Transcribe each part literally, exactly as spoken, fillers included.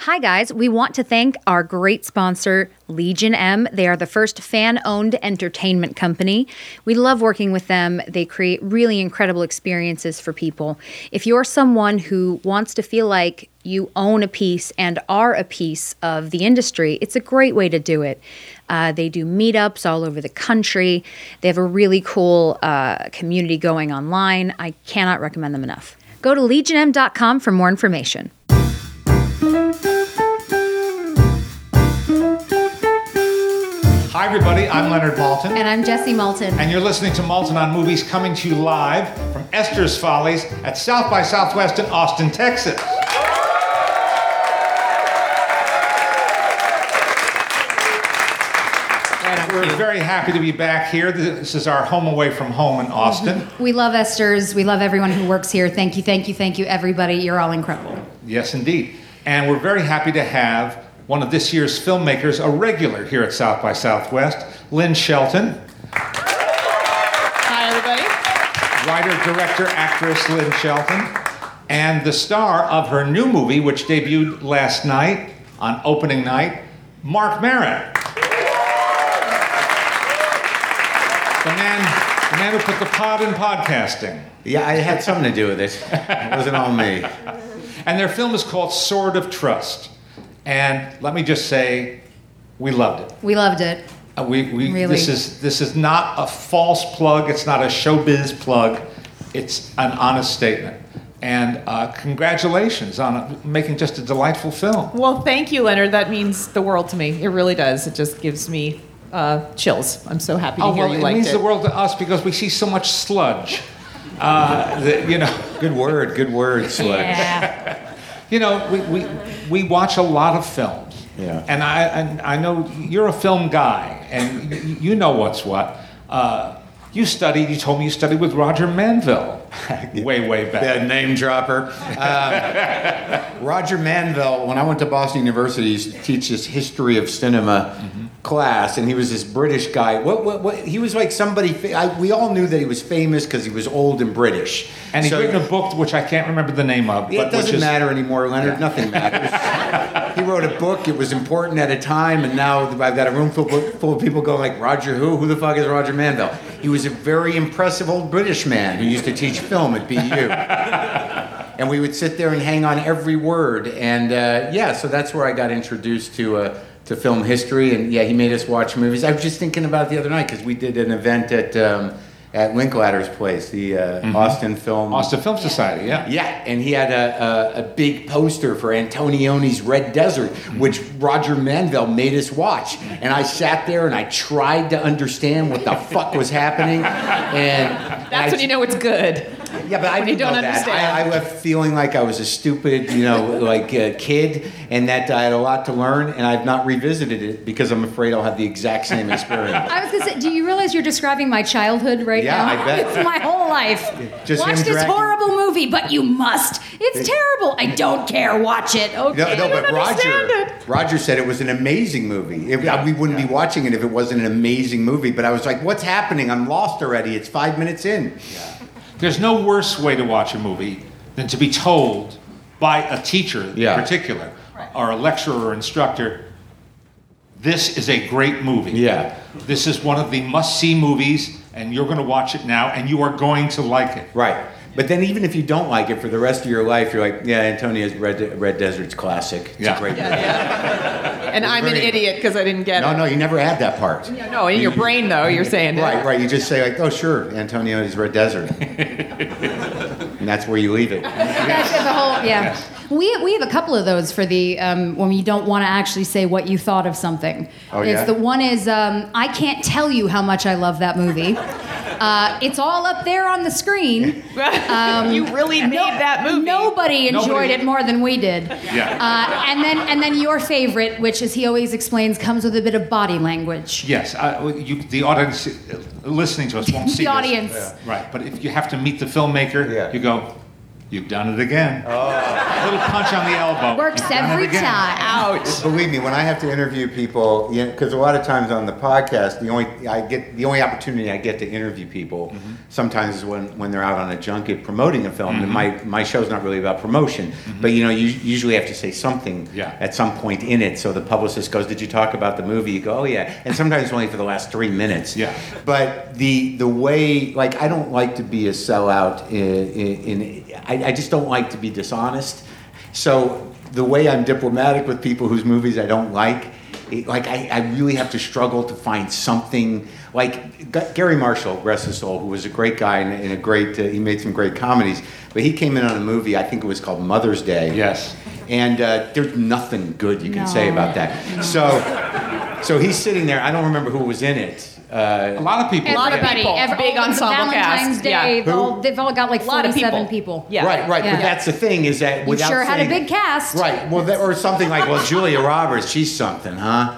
Hi, guys. We want to thank our great sponsor, Legion M. They are the first fan-owned entertainment company. We love working with them. They create really incredible experiences for people. If you're someone who wants to feel like you own a piece and are a piece of the industry, it's a great way to do it. Uh, they do meetups all over the country. They have a really cool uh, community going online. I cannot recommend them enough. Go to legion m dot com for more information. Hi, everybody. I'm Leonard Maltin. And I'm Jessie Maltin. And you're listening to Maltin on Movies, coming to you live from Esther's Follies at South by Southwest in Austin, Texas. We're very happy to be back here. This is our home away from home in Austin. We love Esther's. We love everyone who works here. Thank you, thank you, thank you, everybody. You're all incredible. Yes, indeed. And we're very happy to have one of this year's filmmakers, a regular here at South by Southwest, Lynn Shelton. Hi, everybody. Writer, director, actress Lynn Shelton. And the star of her new movie, which debuted last night on opening night, Marc Maron. The man, the man who put the pod in podcasting. Yeah, I had something to do with it. It wasn't all me. And their film is called Sword of Trust. And let me just say, we loved it. We loved it. Uh, we, we, really? This is this is not a false plug. It's not a showbiz plug. It's an honest statement. And uh, congratulations on making just a delightful film. Well, thank you, Leonard. That means the world to me. It really does. It just gives me uh, chills. I'm so happy to oh, hear well, you it liked it. It means the world to us because we see so much sludge. Uh, that, you know. Good word. Good word, sludge. Yeah. You know, we, we we watch a lot of films. Yeah. And I and I know you're a film guy, and you, you know what's what. Uh, you studied. You told me you studied with Roger Manville, way way back. Yeah, name dropper. Um, Roger Manville. When I went to Boston University, he used to teach this history of cinema mm-hmm. class, and he was this British guy. What what, what he was like somebody. I, we all knew that he was famous because he was old and British. And he's so, written a book which I can't remember the name of. It but doesn't which is, matter anymore, Leonard. Yeah. Nothing matters. He wrote a book. It was important at a time, and now I've got a room full, full of people going like, Roger who? Who the fuck is Roger Manville? He was a very impressive old British man who used to teach film at B U. And we would sit there and hang on every word. And uh, yeah, so that's where I got introduced to uh, to film history. And yeah, he made us watch movies. I was just thinking about it the other night because we did an event at um, at Linklater's place, the uh, mm-hmm. Austin Film... Austin Film Society, yeah. Yeah, and he had a, a, a big poster for Antonioni's Red Desert, mm-hmm. which Roger Manville made us watch. And I sat there and I tried to understand what the fuck was happening. And That's and when I, you know it's good. Yeah, but I when you didn't don't know that. understand. I, I left feeling like I was a stupid, you know, like uh, kid, and that I had a lot to learn, and I've not revisited it because I'm afraid I'll have the exact same experience. I was going to say, do you realize you're describing my childhood right yeah, now? Yeah, I bet. It's my whole life. Just Watch him this dragging... horrible movie, but you must. It's it... terrible. I don't care. Watch it. Okay. No, no, I don't but Roger, it. Roger said it was an amazing movie. It, yeah, we wouldn't yeah. be watching it if it wasn't an amazing movie. But I was like, what's happening? I'm lost already. It's five minutes in. Yeah. There's no worse way to watch a movie than to be told by a teacher yeah. in particular, right. or a lecturer or instructor, this is a great movie. Yeah. This is one of the must-see movies, and you're going to watch it now, and you are going to like it. Right. But then even if you don't like it for the rest of your life, you're like, yeah, Antonia's Red, De- Red Desert's classic. It's yeah. a great Yeah, movie. yeah. And I'm very... an idiot because I didn't get no, it. No, no, you never had that part. No, in your brain, though, you're saying it. Right, right. You just say like, oh, sure, Antonia's Red Desert. And that's where you leave it. That's the whole, yeah. We we have a couple of those for the um, when you don't want to actually say what you thought of something. Oh, it's yeah? the one is um, I can't tell you how much I love that movie. Uh, it's all up there on the screen. Um, you really made no, that movie. Nobody enjoyed Nobody. it more than we did. Yeah. Uh, and then and then your favorite, which as he always explains, comes with a bit of body language. Yes, uh, you, the audience listening to us won't see The this. audience. Yeah. Right, but if you have to meet the filmmaker, Yeah. you go, You've done it again. Oh. A little punch on the elbow. Works You've done it every again. time. Ouch. Believe me, when I have to interview people, because a lot of times on the podcast, the only I get the only opportunity I get to interview people mm-hmm. sometimes is when, when they're out on a junket promoting a film. Mm-hmm. And my my show's not really about promotion, mm-hmm. but you know you usually have to say something yeah. at some point in it. So the publicist goes, "Did you talk about the movie?" You go, "Oh yeah," and sometimes only for the last three minutes. Yeah. But the the way, like, I don't like to be a sellout. In, in, in I, I just don't like to be dishonest. So the way I'm diplomatic with people whose movies I don't like, it, like I, I really have to struggle to find something. Like G- Gary Marshall, rest his soul, who was a great guy and, and a great, uh, he made some great comedies. But he came in on a movie, I think it was called Mother's Day. Yes. And uh, there's nothing good you can No. say about that. So, so he's sitting there. I don't remember who was in it. Uh, A lot of people. A lot of Everybody, people. every, Big all- ensemble Valentine's cast. Day, Yeah. they've all, they've all got like A lot of forty-seven people. people. Yeah. Right, right. Yeah. But that's the thing is that You without sure had a saying- big cast. Right. Well, that, or something like, well, Julia Roberts, she's something, huh?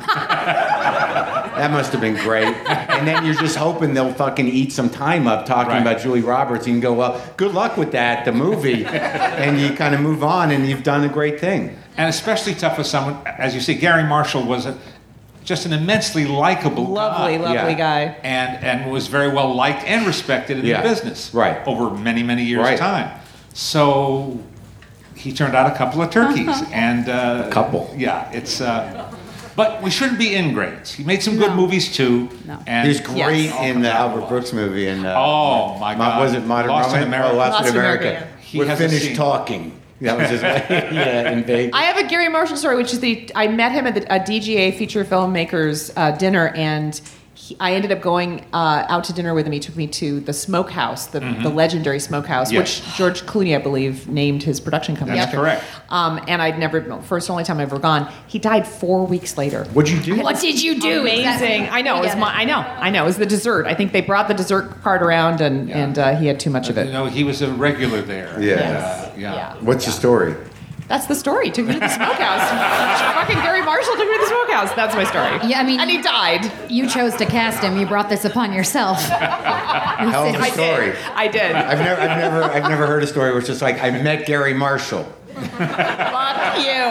That must have been great. And then you're just hoping they'll fucking eat some time up talking Right. about Julia Roberts. You can go, well, good luck with that, the movie. And you kind of move on and you've done a great thing. And especially tough with someone, as you see, Gary Marshall was a, just an immensely likable Lovely, guy. lovely Yeah. guy. And, and was very well liked and respected in Yeah. the business. Right. Over many, many years' Right. time. So he turned out a couple of turkeys. and uh, A couple. Yeah, it's... Uh, but we shouldn't be ingrates. He made some good No. movies too. No. And He was great Yes. in the Albert Brooks movie. And, uh, Oh my Mo- God! Was it Modern Lost in Romance? America. Oh, Lost, Lost in in America. America, yeah. He We're has a finished scene. talking. That was his yeah, in Vegas. I have a Gary Marshall story, which is the I met him at the, a D G A feature filmmakers uh, dinner, and he, I ended up going uh, out to dinner with him. He took me to the Smokehouse, the, the legendary Smokehouse, Yes. which George Clooney, I believe, named his production company That's after. correct. Um, and I'd never, first only time I've ever gone. He died four weeks later. What'd you do? What did you do? Amazing! I know. It was Get my, it. I know. I know. It was the dessert. I think they brought the dessert cart around, and Yeah. and uh, he had too much of You it. know, he was a regular there. Yeah. Uh, yeah. Yeah. What's the story? That's the story. Took me to the smokehouse. Fucking Gary Marshall took me to the smokehouse. That's my story. Yeah, I mean- and he died. You chose to cast him. You brought this upon yourself. Hell of a I story. did. I did. I've never, I've never, I've never heard a story where it's just like I met Gary Marshall. Fuck you,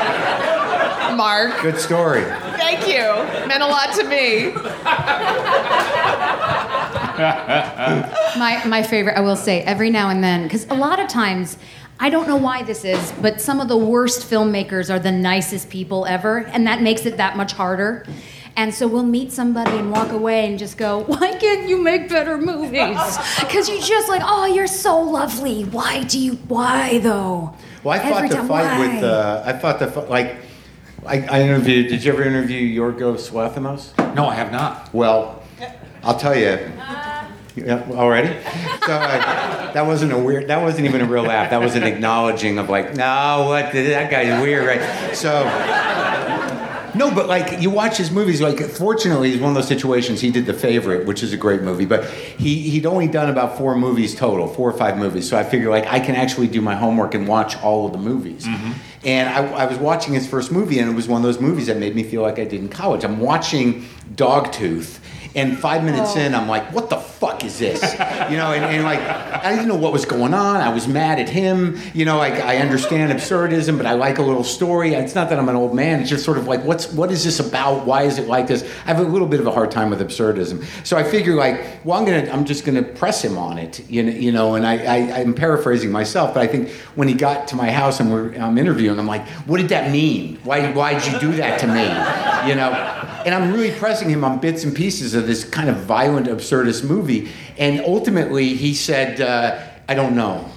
Mark. Good story. Thank you. Meant a lot to me. my my favorite, I will say, every now and then, because a lot of times, I don't know why this is, but some of the worst filmmakers are the nicest people ever, and that makes it that much harder. And so we'll meet somebody and walk away and just go, why can't you make better movies? Because you just like, oh, you're so lovely. Why do you, why though? Well, I fought Every the time, fight why? with. Uh, I fought the fi- like. I, I interviewed. Did you ever interview Yorgos Lanthimos? No, I have not. Well, I'll tell you. Yeah, already? So uh, that wasn't a weird. That wasn't even a real laugh. That was an acknowledging of like, no, what? That guy's weird, right? So. No, but like you watch his movies. Like, fortunately, it's one of those situations. He did The Favorite, which is a great movie, but he he'd only done about four movies total, four or five movies. So I figure like I can actually do my homework and watch all of the movies. Mm-hmm. And I, I was watching his first movie, and it was one of those movies that made me feel like I did in college. I'm watching Dogtooth. And five minutes Oh. in, I'm like, what the fuck is this? You know, and, and like, I didn't know what was going on. I was mad at him. You know, like, I understand absurdism, but I like a little story. It's not that I'm an old man. It's just sort of like, what's what is this about? Why is it like this? I have a little bit of a hard time with absurdism. So I figure, like, well, I'm gonna, I'm just gonna press him on it. You know, you know. And I, I, I'm paraphrasing myself, but I think when he got to my house and we're, I'm interviewing, I'm like, what did that mean? Why, why did you do that to me? You know. And I'm really pressing him on bits and pieces of this kind of violent, absurdist movie. And ultimately, he said, uh, I don't know.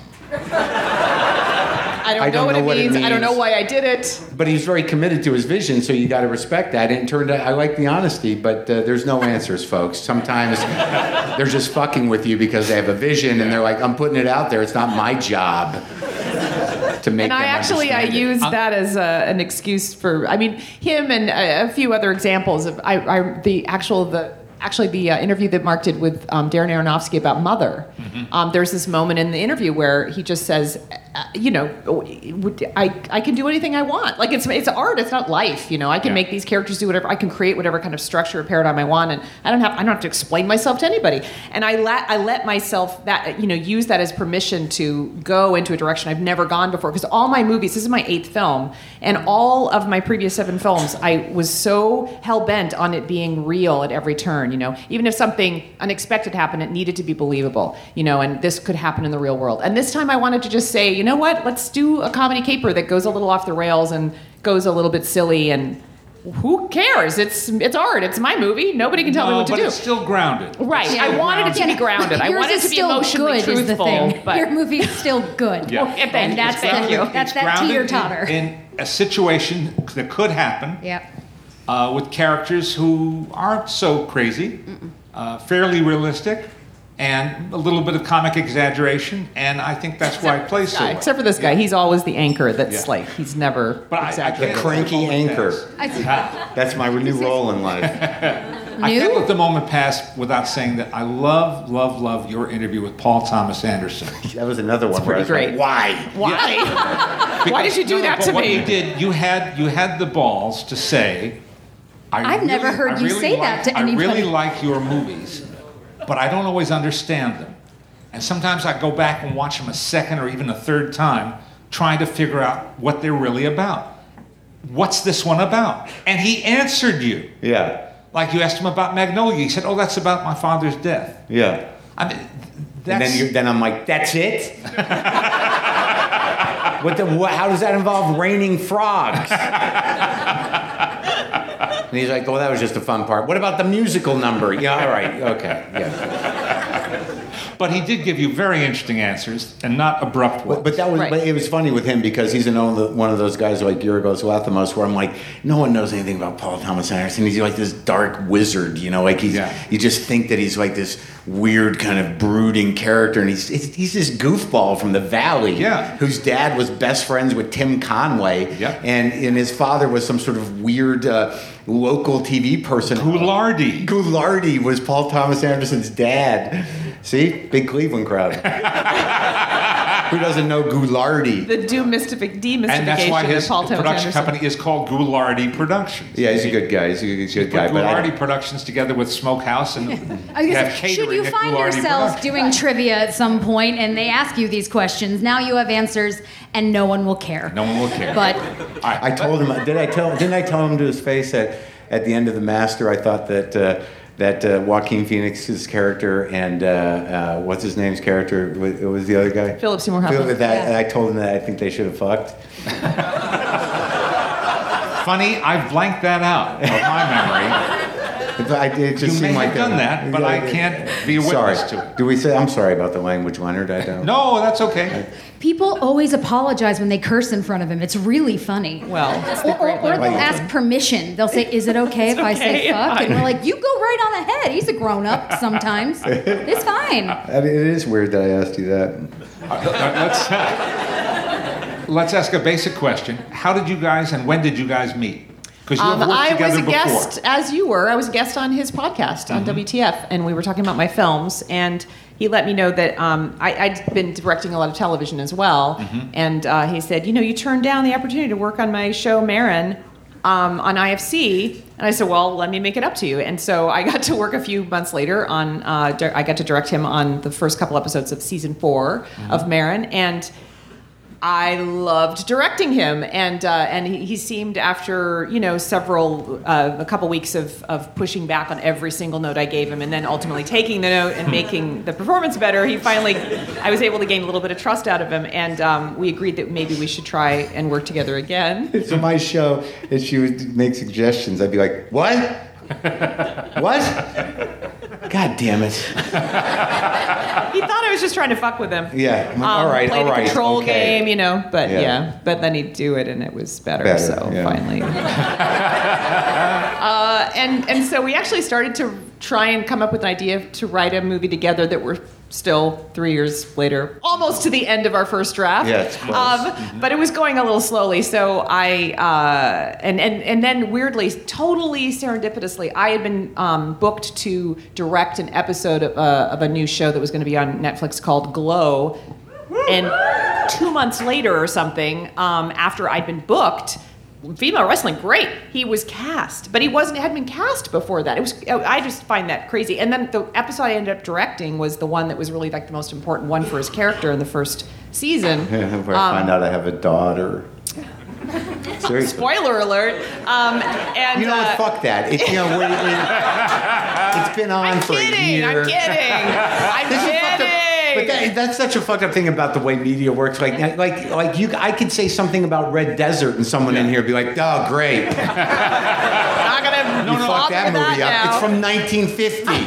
I don't, I know, don't what, know it what it means. I don't know means. why I did it. But he's very committed to his vision, so you got to respect that. And it turned out, I like the honesty, but uh, there's no answers, folks. Sometimes they're just fucking with you because they have a vision, and they're like, I'm putting it out there. It's not my job to make And I them actually I understand it. used that as a, an excuse for. I mean, him and a, a few other examples of I, I the actual the. Actually, the uh, interview that Mark did with um, Darren Aronofsky about Mother, mm-hmm. um, there's this moment in the interview where he just says, uh, you know, I I can do anything I want. Like it's it's art. It's not life. You know, I can Yeah. make these characters do whatever. I can create whatever kind of structure or paradigm I want, and I don't have I don't have to explain myself to anybody. And I let I let myself that you know use that as permission to go into a direction I've never gone before. Because all my movies, this is my eighth film, and all of my previous seven films, I was so hell bent on it being real at every turn. You know, even if something unexpected happened, it needed to be believable. You know, and this could happen in the real world. And this time, I wanted to just say, you know what? Let's do a comedy caper that goes a little off the rails and goes a little bit silly. And who cares? It's it's art. It's my movie. Nobody can tell me No, what to but do. it's still grounded. Right. It's I still wanted it to be grounded. I Yours wanted it is to be still emotionally good, truthful. is the thing. But Your movie is still good. Yeah. Yeah, thank And you. that's Thank the- you. that's It's that grounded teeter-totter. in, in a situation that could happen. Yep. Uh, with characters who aren't so crazy, uh, fairly realistic, and a little bit of comic exaggeration, and I think that's why it plays so guy, well. except for this guy, he's always the anchor. That's Yeah. like he's never But I- I exaggerating. can't The cranky let the moment anchor. pass. That's my new role in life. I can't New? let the moment pass without saying that I love, love, love your interview with Paul Thomas Anderson. That was another one where I was pretty like, great. why? Why? Why did you do No, no, that but to what me? you did, you had you had the balls to say. I I've never heard I you really say like, that to I really anybody. like your movies, but I don't always understand them. And sometimes I go back and watch them a second or even a third time, trying to figure out what they're really about. What's this one about? And he answered you. Yeah, Like you asked him about Magnolia. He said, oh, that's about my father's death. yeah. I mean, And that's... then, you then I'm like, that's it? what the, what, how does that involve raining frogs? And he's like, oh, that was just a fun part. What about the musical number? Yeah, all right, okay, yeah. But he did give you very interesting answers and not abrupt ones. But, but that was, Right. but it was funny with him because he's another one of those guys like Yorgos Lanthimos, where I'm like, no one knows anything about Paul Thomas Anderson. He's like this dark wizard, you know, like he's, Yeah. you just think that he's like this weird kind of brooding character, and he's he's he's this goofball from the Valley, Yeah. whose dad was best friends with Tim Conway, Yeah. and and his father was some sort of weird uh, local T V person. Goulardi. Goulardi was Paul Thomas Anderson's dad. See? Big Cleveland crowd. Who doesn't know Goulardi? The demystific- demystification And that's why his of Paul Thomas production Anderson. company is called Goulardi Productions. Yeah, he's a good guy. He's a good, he's a good Put guy. But I Goulardi don't- Productions together with Smokehouse and I was have gonna say, should catering you at find Goulardi yourself Productions. doing trivia at some point and they ask you these questions, now you have answers and no one will care. No one will care. But All right. I told him. Did I tell? Didn't I tell him to his face that at the end of The Master, I thought that uh, that uh, Joaquin Phoenix's character and uh, uh, what's his name's character was, it was the other guy. Philip Seymour Hoffman. Philip- that, Yeah. and I told him that I think they should have fucked. Funny, I've blanked that out of my memory. I, it just You seemed may like have done a- that, but I can't be a sorry. witness to it. Do we say? I'm sorry about the language, Leonard. I don't. No, that's okay. people always apologize when they curse in front of him. It's really funny. Well, it's the Or, or, great or they'll Like- ask permission. They'll say, "Is it okay if I say okay, fuck?" fine. And we're like, "You go right on ahead. He's a grown up sometimes. It's fine." I mean, it is weird that I asked you that. Let's, uh, let's ask a basic question. How did you guys and when did you guys meet? Because you Um, have worked I together was a before. guest, as you were. I was a guest on his podcast on W T F, and we were talking about my films. And he let me know that um, I, I'd been directing a lot of television as well. And uh, he said, you know, you turned down the opportunity to work on my show Marin um, on I F C. And I said, well, let me make it up to you. And so I got to work a few months later on. Uh, di- I got to direct him on the first couple episodes of season four of Marin, and I loved directing him, and uh, and he, he seemed, after you know several uh, a couple weeks of, of pushing back on every single note I gave him, and then ultimately taking the note and making the performance better. He finally, I was able to gain a little bit of trust out of him, and um, we agreed that maybe we should try and work together again. So my show, if she would make suggestions, I'd be like, what? What? God damn it. He thought I was just trying to fuck with him. Yeah. Um, all right, play all the right. control okay. game, you know. But Yeah. yeah. but then he'd do it, and it was better. Better, so yeah. finally, uh, and and so we actually started to try and come up with an idea to write a movie together that we're still three years later, almost to the end of our first draft. Yeah, it's close. Um, But it was going a little slowly. So I uh, and and and then weirdly, totally serendipitously, I had been um, booked to direct an episode of, uh, of a new show that was going to be on Netflix called Glow, and two months later or something, um, after I'd been booked, female wrestling, great. He was cast, but he wasn't. Hadn't been cast before that. It was. I just find that crazy. And then the episode I ended up directing was the one that was really like the most important one for his character in the first season. Yeah, where I Um, find out I have a daughter. Seriously. Spoiler alert. Um, and You know uh, what? Fuck that. It, you know, we, we, it's been on I'm for kidding. a year. I'm kidding. I'm This is fucked up. kidding. But that, that's such a fucked up thing about the way media works. Like, like, like you, I could say something about Red Desert, and someone in here would be like, "Oh, great." Not gonna You fucked that movie up. now. It's from nineteen fifty.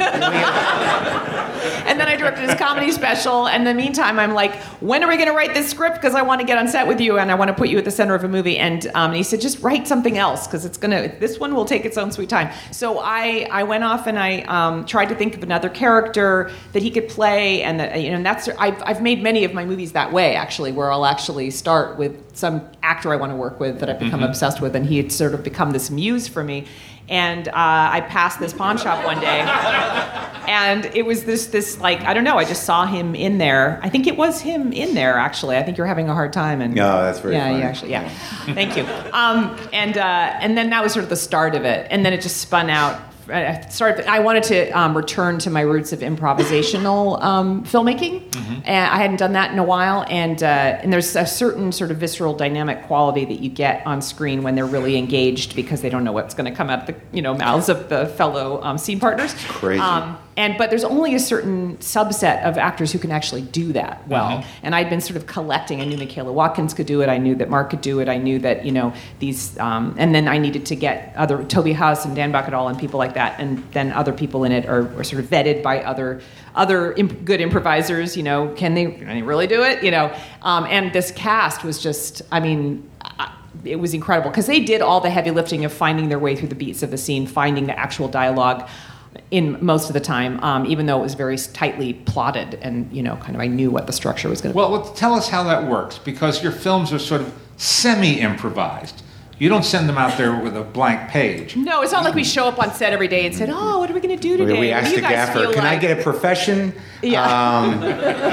And then I directed his comedy special. And in the meantime, I'm like, when are we going to write this script? Because I want to get on set with you and I want to put you at the center of a movie. And, um, and he said, just write something else because it's going to, this one will take its own sweet time. So I, I went off and I um, tried to think of another character that he could play. And, that, you know, and that's, I've, I've made many of my movies that way, actually, where I'll actually start with some actor I want to work with that I've become mm-hmm. obsessed with. And he had sort of become this muse for me. And uh, I passed this pawn shop one day, and it was this, this like, I don't know, I just saw him in there. I think it was him in there, actually. I think you're having a hard time. And no, that's very yeah, funny. Yeah, actually, yeah. Thank you. Um, and, uh, and then that was sort of the start of it. And then it just spun out. I started. I wanted to um, return to my roots of improvisational um, filmmaking, mm-hmm. and I hadn't done that in a while. And uh, and there's a certain sort of visceral, dynamic quality that you get on screen when they're really engaged because they don't know what's going to come out of the you know mouths of the fellow um, scene partners. It's crazy. Um, and but there's only a certain subset of actors who can actually do that well. Mm-hmm. And I'd been sort of collecting. I knew Michaela Watkins could do it. I knew that Mark could do it. I knew that you know these. Um, and then I needed to get other Toby Huss and Dan Bucketall and people like that. And then other people in it are, are sort of vetted by other other imp- good improvisers. You know, can they can they really do it? You know, um, and this cast was just. I mean. I, it was incredible because they did all the heavy lifting of finding their way through the beats of the scene, finding the actual dialogue. In most of the time, um, even though it was very tightly plotted, and you know, kind of, I knew what the structure was going to. Well, well, tell us how that works, because your films are sort of semi-improvised. You don't send them out there with a blank page. be. No, it's not like we show up on set every day and said, "Oh, what are we going to do today?" We What asked do the you guys gaffer, feel "Can I like?" get a profession?" Yeah. Um,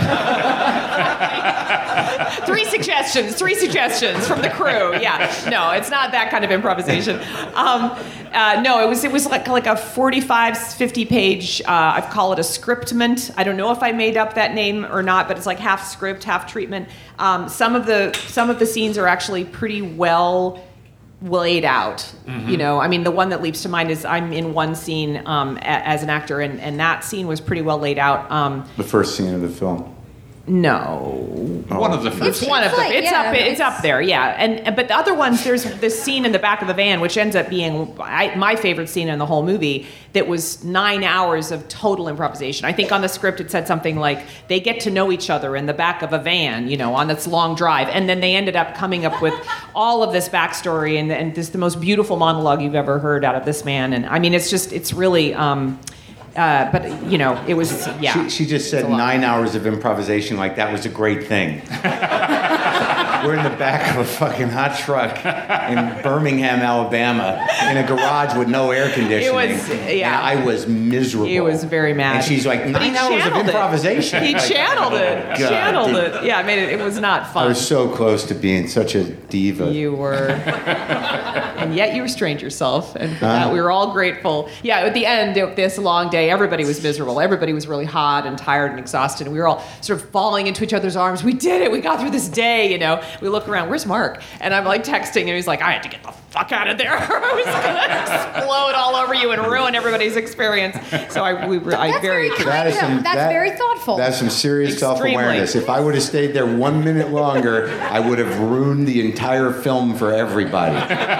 Three suggestions, three suggestions from the crew. Yeah, no, it's not that kind of improvisation. Um, uh, no, it was it was like like a forty-five, fifty page. Uh, I call it a scriptment. I don't know if I made up that name or not, but it's like half script, half treatment. Um, some of the some of the scenes are actually pretty well laid out. Mm-hmm. You know, I mean, the one that leaps to mind is I'm in one scene um, a, as an actor, and, and that scene was pretty well laid out. Um, the first scene of the film. No, One of the first. it's one of It's them. like, It's yeah, up. It's, it's- up there. Yeah, and but the other ones, there's this scene in the back of the van, which ends up being I, my favorite scene in the whole movie. That was nine hours of total improvisation. I think on the script it said something like they get to know each other in the back of a van, you know, on this long drive, and then they ended up coming up with all of this backstory and and this the most beautiful monologue you've ever heard out of this man. And I mean, it's just it's really. Um, Uh, but you know, it was yeah. She, she just said nine hours of improvisation, like that was a great thing. We're in the back of a fucking hot truck in Birmingham, Alabama, in a garage with no air conditioning. It was- yeah. And I was miserable. He was very mad. And she's like, But he nine hours of channeled it. improvisation. He Like, channeled it. oh, God, channeled dude. it. Yeah, it made it. It was not fun. I was so close to being such a diva. You were, and yet you restrained yourself, and for Huh? that we were all grateful. Yeah, at the end of this long day, everybody was miserable. Everybody was really hot and tired and exhausted, and we were all sort of falling into each other's arms. We did it. We got through this day. You know, we look around. Where's Mark? And I'm like texting, and he's like, I had to get the fuck out of there. I was gonna explode all over you and ruin everybody's experience. So I, we were, I That's very. very That is kind some, of- that's that- very thoughtful. That's some serious Extremely. self-awareness. If I would have stayed there one minute longer, I would have ruined the entire film for everybody.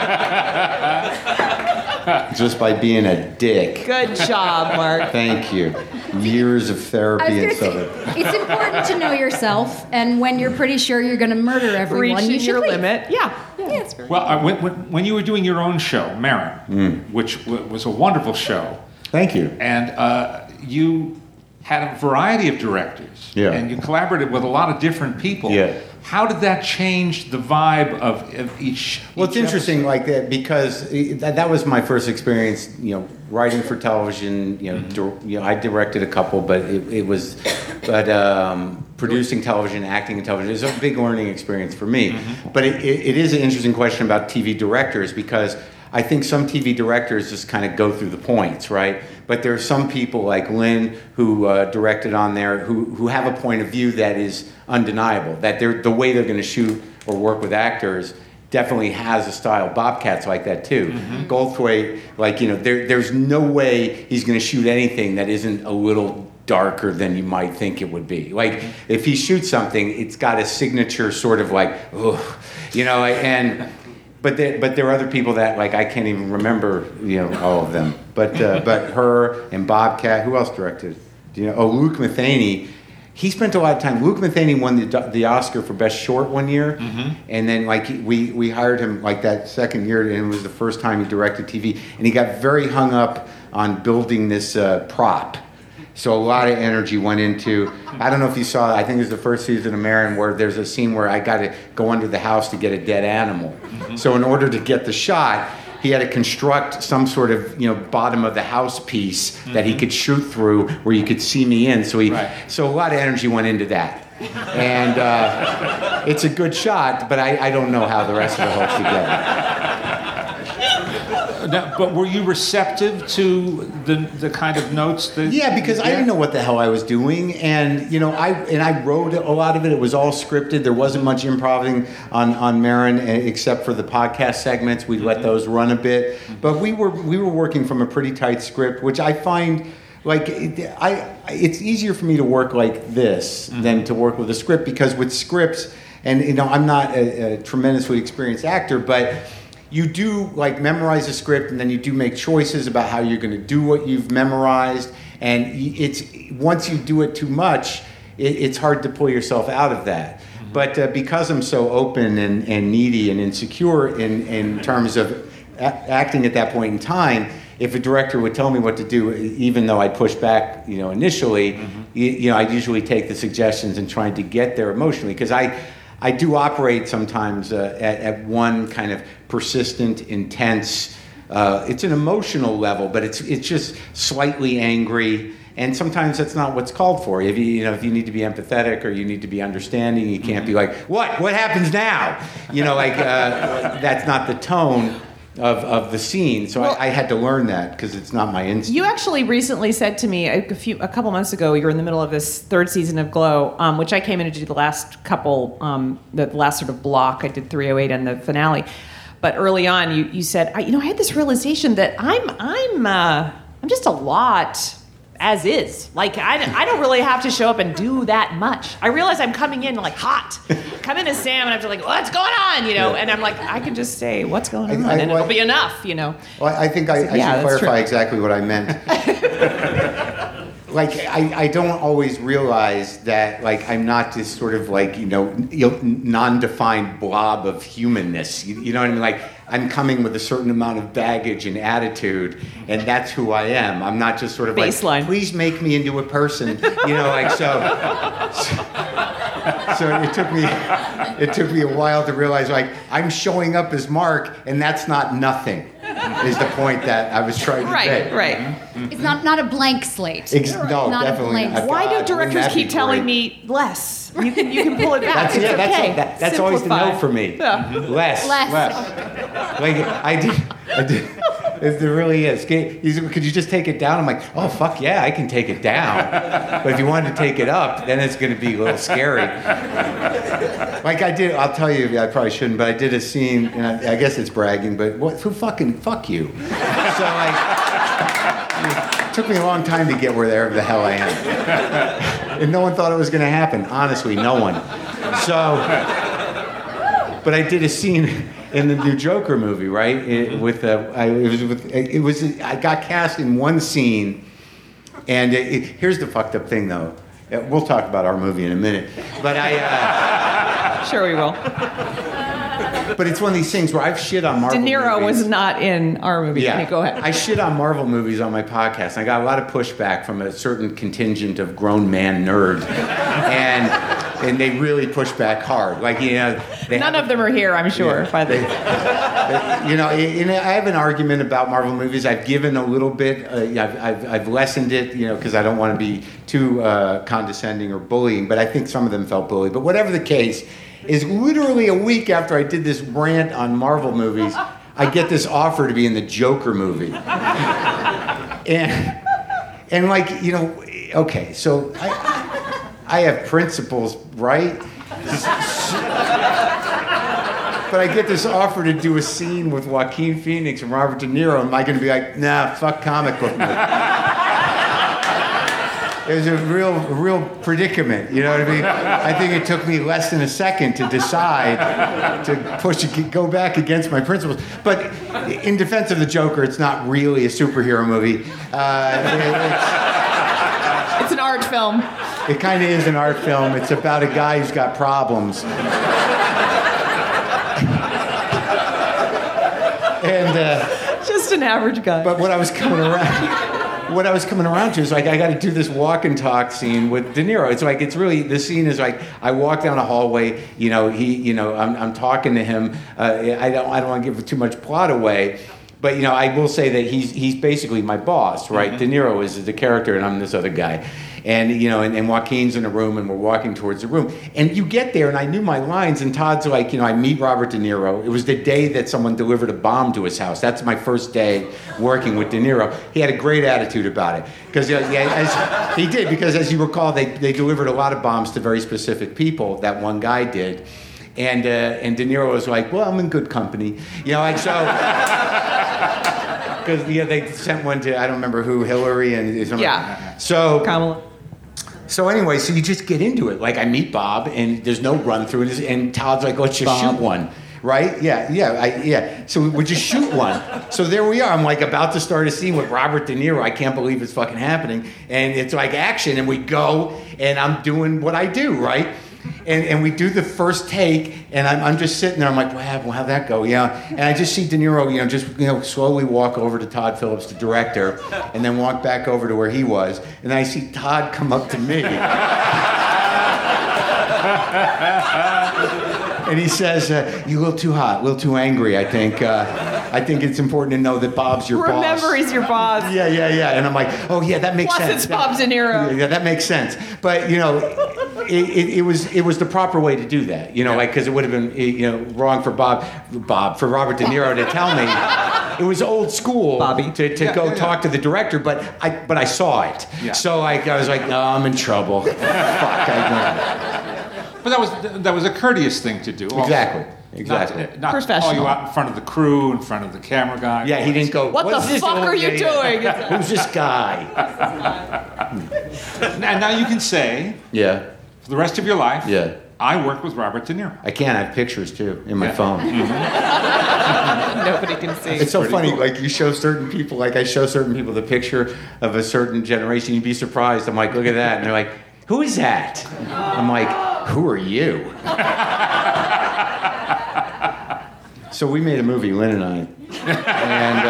Just by being a dick. Good job, Mark. Thank you. Years of I was therapy gonna and say, stuff. it's important to know yourself, and when you're pretty sure you're going to murder everyone, Reaching you should your leave. limit. Yeah. Yeah, it's very Well, uh, when, when, when you were doing your own show, Marin, Mm. which w- was a wonderful show, Thank you. and uh, you had a variety of directors, Yeah. and you collaborated with a lot of different people. Yeah. How did that change the vibe of, of each? Well, it's each interesting, like that, because it, that, that was my first experience, you know, writing for television. You know, Mm-hmm. dir- you know, I directed a couple, but it, it was, but um, producing television, acting in television. It's a big learning experience for me. Mm-hmm. But it, it, it is an interesting question about T V directors, because I think some T V directors just kind of go through the points, right? But there are some people like Lynn, who uh, directed on there, who, who have a point of view that is undeniable, that they're, the way they're going to shoot or work with actors definitely has a style. Bobcat's like that too. Mm-hmm. Goldthwait, like, you know, there, there's no way he's going to shoot anything that isn't a little darker than you might think it would be. Like, if he shoots something, it's got a signature sort of like, ugh, you know, and... But there, but there are other people that, like, I can't even remember, you know, all of them. But uh, but her and Bobcat, who else directed? Do you know? Oh, Luke Matheny. He spent a lot of time. Luke Matheny won the the Oscar for Best Short one year, mm-hmm. and then like we we hired him like that second year, and it was the first time he directed T V, and he got very hung up on building this uh, prop. So a lot of energy went into, I don't know if you saw, I think it was the first season of Marin, where there's a scene where I got to go under the house to get a dead animal. Mm-hmm. So in order to get the shot, he had to construct some sort of, you know, bottom of the house piece mm-hmm. that he could shoot through where you could see me in. So he, right. so a lot of energy went into that. And uh, it's a good shot, but I, I don't know how the rest of it holds together. Now, but were you receptive to the the kind of notes that? Yeah, because I didn't know what the hell I was doing, and you know, I and I wrote a lot of it. It was all scripted. There wasn't much improvising on on Marin, except for the podcast segments. We'd mm-hmm. let those run a bit, but we were we were working from a pretty tight script, which I find. Like, I, it's easier for me to work like this mm-hmm. than to work with a script, because with scripts, and you know, I'm not a, a tremendously experienced actor, but you do like memorize a script, and then you do make choices about how you're going to do what you've memorized, and it's once you do it too much, it, it's hard to pull yourself out of that. Mm-hmm. But uh, because I'm so open and, and needy and insecure in, in terms of a- acting at that point in time, if a director would tell me what to do, even though I push back, you know, initially, mm-hmm. you, you know, I usually take the suggestions and trying to get there emotionally, because I, I do operate sometimes uh, at, at one kind of persistent, intense. Uh, it's an emotional level, but it's it's just slightly angry, and sometimes that's not what's called for. If you you know if you need to be empathetic or you need to be understanding, you can't mm-hmm. be like, what what happens now? You know, like uh, that's not the tone of, of the scene. So well, I, I had to learn that, because it's not my instinct. You actually recently said to me a few a couple months ago, you were in the middle of this third season of Glow, um, which I came in to do the last couple, um, the last sort of block. I did three oh eight and the finale. But early on, you, you said, I, you know, I had this realization that I'm I'm uh, I'm just a lot as is. Like, I, I don't really have to show up and do that much. I realize I'm coming in like hot. Come in as Sam, and I'm just like, what's going on? You know, yeah. And I'm like, I can just say, what's going on? I, I, and well, it'll be enough, you know. Well, I think I, I yeah, should clarify true. exactly what I meant. Like, I, I don't always realize that, like, I'm not this sort of, like, you know, non-defined blob of humanness. You, you know what I mean? Like, I'm coming with a certain amount of baggage and attitude, and that's who I am. I'm not just sort of Baseline. like, please make me into a person. You know, like, so... so So it took me, it took me a while to realize, like, I'm showing up as Mark, and that's not nothing. Is the point that I was trying to right, make. Right, right. It's not, not a blank slate. Ex- no, not definitely not. not. Why God, do directors keep telling great? me less? You can you can pull it back. That's, it's yeah, okay. that's, that, that's always the no for me. Yeah. Mm-hmm. Less. Less. Less. Like, I did, I did. If there really is. He's, could you just take it down? I'm like, oh, fuck yeah, I can take it down. But if you wanted to take it up, then it's going to be a little scary. Like I did, I'll tell you, I probably shouldn't, but I did a scene, and I, I guess it's bragging, but what, who fucking, fuck you. So, like, it took me a long time to get where the hell I am. And no one thought it was going to happen. Honestly, no one. So, but I did a scene in the new Joker movie, right? It, with uh, I, it was with it was I got cast in one scene, and it, it, here's the fucked up thing, though. We'll talk about our movie in a minute, but I. Uh, sure, we will. But it's one of these things where I've shit on Marvel movies. De Niro movies. was not in our movie. Yeah, okay, go ahead. I shit on Marvel movies on my podcast, and I got a lot of pushback from a certain contingent of grown man nerds, and. and they really push back hard. Like, you know, they None have- of them are here, I'm sure. Yeah. By the you know, and I have an argument about Marvel movies. I've given a little bit. Uh, I've, I've, I've lessened it, you know, because I don't want to be too uh, condescending or bullying. But I think some of them felt bullied. But whatever the case, is literally a week after I did this rant on Marvel movies, I get this offer to be in the Joker movie, and and like you know, okay, so I I have principles, right? But I get this offer to do a scene with Joaquin Phoenix and Robert De Niro. Am I going to be like, nah, fuck comic book movie? It was a real, a real predicament. You know what I mean? I think it took me less than a second to decide to push, go back against my principles. But in defense of the Joker, it's not really a superhero movie. Uh, it, it's, It's an art film. it kind of is an art film. It's about a guy who's got problems. And uh, Just an average guy. but what I was coming around, what I was coming around to is like I got to do this walk and talk scene with De Niro. It's like it's really the scene is like I walk down a hallway. You know he, you know I'm I'm talking to him. Uh, I don't I don't want to give too much plot away. But you know, I will say that he's he's basically my boss, right? Mm-hmm. De Niro is the character, and I'm this other guy. And you know, and, and Joaquin's in a room, and we're walking towards the room. And you get there, and I knew my lines. And Todd's like, you know, I meet Robert De Niro. It was the day that someone delivered a bomb to his house. That's my first day working with De Niro. He had a great attitude about it because uh, yeah, as, he did. Because as you recall, they they delivered a lot of bombs to very specific people. That one guy did. And uh, and De Niro was like, well, I'm in good company, you know, like so. Because yeah, they sent one to I don't remember who, Hillary and something. Yeah. So Kamala. So anyway, so you just get into it. Like I meet Bob, and there's no run through, and, and Todd's like, let's just Bob. shoot one. Right? Yeah, yeah, I, yeah. So we, we just shoot one. So there we are. I'm like about to start a scene with Robert De Niro. I can't believe it's fucking happening. And it's like action, and we go, and I'm doing what I do, right? And and we do the first take, and I'm I'm just sitting there. I'm like, wow, well, how'd that go? Yeah. And I just see De Niro, you know, just you know, slowly walk over to Todd Phillips, the director, and then walk back over to where he was. And then I see Todd come up to me. And he says, uh, "You're a little too hot, a little too angry. I think. Uh, I think it's important to know that Bob's your boss." Remember, he's your boss. Yeah, yeah, yeah. And I'm like, "Oh yeah, that makes Plus sense." it's Bob De Niro. Yeah, that makes sense. But you know, it, it, it was it was the proper way to do that. You know, like because it would have been you know wrong for Bob, Bob for Robert De Niro to tell me. It was old school, Bobby. to, to Yeah, go yeah, talk yeah. to the director, but I but I saw it. Yeah. So I, I was like, no, I'm in trouble. Fuck. I, But that was that was a courteous thing to do. also. Exactly. Exactly. Not, not Professional. call you out in front of the crew, in front of the camera guy. yeah, he didn't go. What the "What's this fuck old-" are you Yeah, yeah. doing? Who's this guy? And now you can say, Yeah, for the rest of your life, yeah. I worked with Robert De Niro. I can. I have pictures too in my Yeah. phone. Nobody can see. It's so pretty funny. cool. Like you show certain people, like I show certain people the picture of a certain generation. You'd be surprised. I'm like, look at that, and they're like, who is that? I'm like, who are you? So we made a movie, Lynn and I, and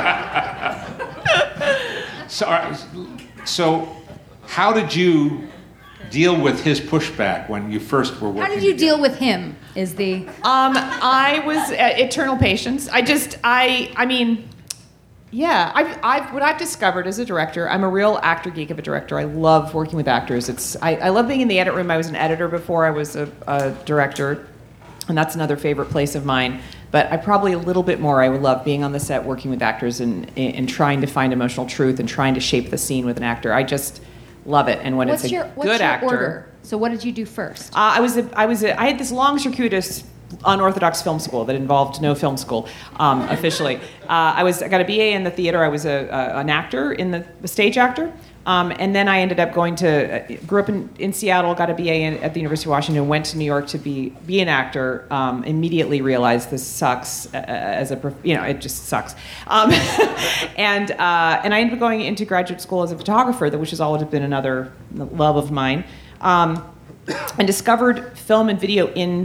um, So, all right, so how did you deal with his pushback when you first were working? How did you together? deal with him? Is the Um, I was uh, eternal patience. I just, I, I mean, yeah. I've, I've, what I've discovered as a director, I'm a real actor geek of a director. I love working with actors. It's, I, I love being in the edit room. I was an editor before I was a, a director, and that's another favorite place of mine. But I probably a little bit more. I would love being on the set, working with actors, and and trying to find emotional truth and trying to shape the scene with an actor. I just love it. And when what's it's a your what's good your actor. order? So what did you do first? Uh, I was a, I was a, I had this long circuitous unorthodox film school that involved no film school um, officially. Uh, I was I got a B A in the theater. I was a, a an actor in the a stage actor, um, and then I ended up going to uh, grew up in, in Seattle. Got a B A in, at the University of Washington. Went to New York to be be an actor. Um, immediately realized this sucks uh, as a prof- you know it just sucks. Um, and uh, and I ended up going into graduate school as a photographer, which has always been another love of mine. Um, and discovered film and video in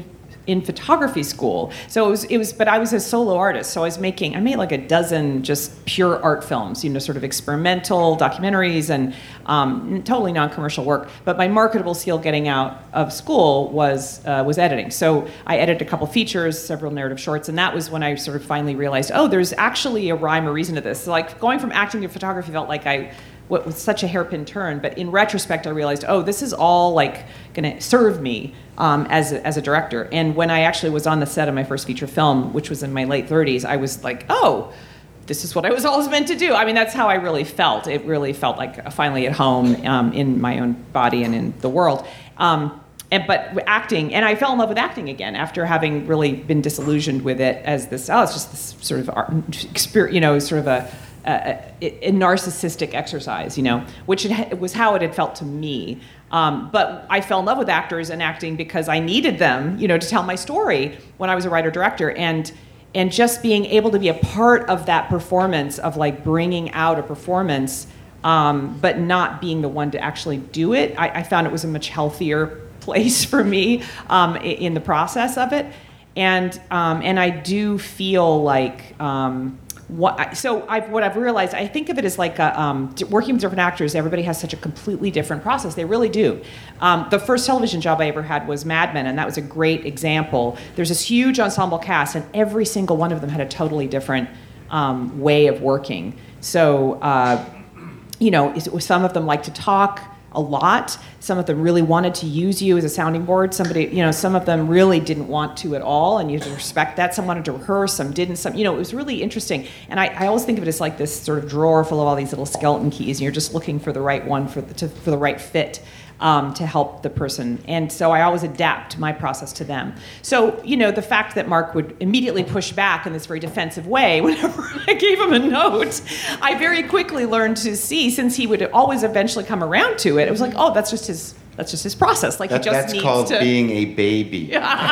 in photography school. So it was, it was, but I was a solo artist. So I was making, I made like a dozen just pure art films, you know, sort of experimental documentaries and um, totally non-commercial work. But my marketable skill getting out of school was uh, was editing. So I edited a couple features, several narrative shorts, and that was when I sort of finally realized, oh, there's actually a rhyme or reason to this. So like going from acting to photography felt like I what was such a hairpin turn, but in retrospect, I realized, oh, this is all like going to serve me um, as a, as a director. And when I actually was on the set of my first feature film, which was in my late thirties, I was like, oh, this is what I was always meant to do. I mean, that's how I really felt. It really felt like finally at home um, in my own body and in the world. Um, and but acting, and I fell in love with acting again after having really been disillusioned with it as this. Oh, it's just this sort of art, experience, you know, sort of a. A, a narcissistic exercise, you know, which it, it was how it had felt to me. Um, but I fell in love with actors and acting because I needed them, you know, to tell my story when I was a writer-director. And and just being able to be a part of that performance of like bringing out a performance, um, but not being the one to actually do it, I, I found it was a much healthier place for me um, in the process of it. And um, and I do feel like. Um, What, so I've, what I've realized, I think of it as like a, um, working with different actors, everybody has such a completely different process. They really do. Um, the first television job I ever had was Mad Men, and that was a great example. There's this huge ensemble cast, and every single one of them had a totally different um, way of working. So, uh, you know, some of them like to talk a lot. Some of them really wanted to use you as a sounding board. Somebody, you know, some of them really didn't want to at all, and you had to respect that. Some wanted to rehearse, some didn't. Some, you know, it was really interesting. And I, I always think of it as like this sort of drawer full of all these little skeleton keys, and you're just looking for the right one for the, to, for the right fit um, to help the person. And so I always adapt my process to them. So, you know, the fact that Mark would immediately push back in this very defensive way whenever I gave him a note, I very quickly learned to see, since he would always eventually come around to it, it was like, oh, that's just his that's just his process. Like that, he just that's needs called to, being a baby.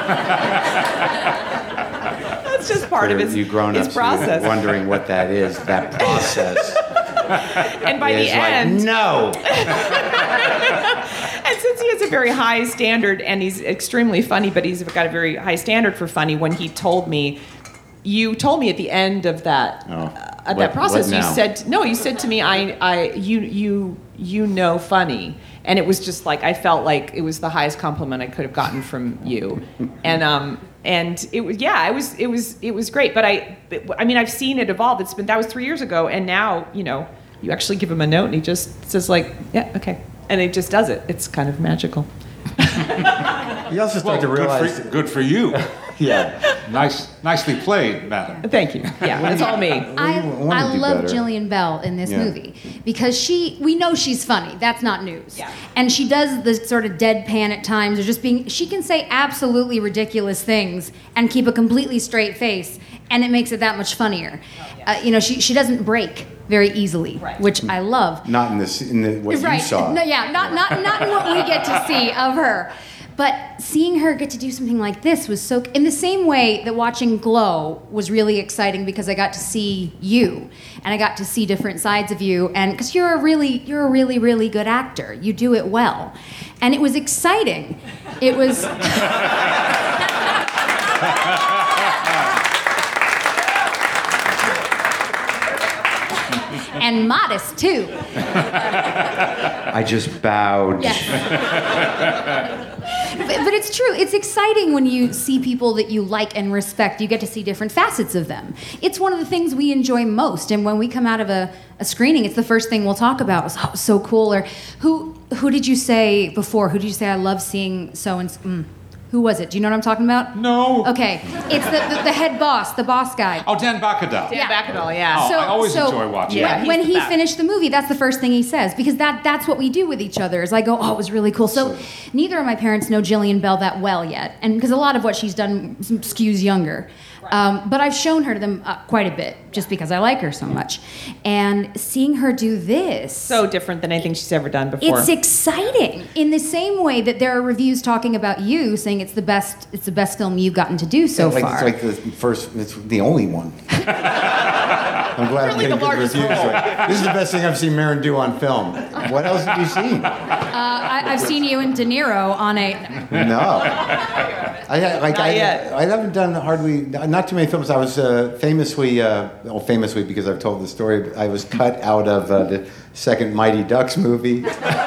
That's just part For of his, you grown-ups his process. who are wondering what that is, that process. And by is the like, end, no. and since he has a very high standard and he's extremely funny, but he's got a very high standard for funny, when he told me, you told me at the end of that Oh. uh, of What- that process, what you now? said no, you said to me, I, I, you, you, you know, funny, and it was just like I felt like it was the highest compliment I could have gotten from you, and um, and it was yeah, it was it was it was great, but I, I mean, I've seen it evolve. It's been that was three years ago, and now you know, you actually give him a note, and he just says like, yeah, okay, and it just does it. It's kind of magical. You also start to Well, realize. good for, good for you. Yeah. Nice, nicely played, madam. Thank you. Yeah, that's all me. I, you wanna I do love better. Jillian Bell in this Yeah. movie because she, we know she's funny. That's not news. Yeah. And she does this sort of deadpan at times, or just being, she can say absolutely ridiculous things and keep a completely straight face, and it makes it that much funnier. Uh, you know, she, she doesn't break very easily, Right. which I love. Not in this, in the, what right. you saw. No, yeah, not, not, not in what we get to see of her. But seeing her get to do something like this was so, in the same way that watching Glow was really exciting because I got to see you and I got to see different sides of you, and because you're a really, you're a really, really good actor. You do it well. And it was exciting. It was. And modest too. I just bowed. Yes. but, but it's true. It's exciting when you see people that you like and respect. You get to see different facets of them. It's one of the things we enjoy most. And when we come out of a, a screening, it's the first thing we'll talk about. It's, oh, so cool. Or who who did you say before? Who did you say I love seeing so and so? Mm. Who was it? Do you know what I'm talking about? No. Okay. It's the, the, the head boss, the boss guy. Oh, Dan Bacadal. Dan Yeah. Bacadal, yeah. Oh, I always enjoy watching Yeah, When, he's when the he best. finished the movie, that's the first thing he says, because that that's what we do with each other. Is I go, oh, it was really cool. So, neither of my parents know Jillian Bell that well yet, and because a lot of what she's done skews younger. Um, but I've shown her to them uh, quite a bit, just because I like her so much. And seeing her do this, So different than anything she's ever done before. it's exciting. In the same way that there are reviews talking about you, saying it's the best, it's the best film you've gotten to do so like, far. It's like the first, it's the only one. I'm glad I'm Really getting the good largest reviews. role. Like, this is the best thing I've seen Marin do on film. What else have you seen? Uh, I, I, I've seen you and De Niro on a. No, I had- like Not I, yet. I haven't done hardly not too many films. I was uh, famously, uh, well, famously because I've told the story. I was cut out of uh, the second Mighty Ducks movie.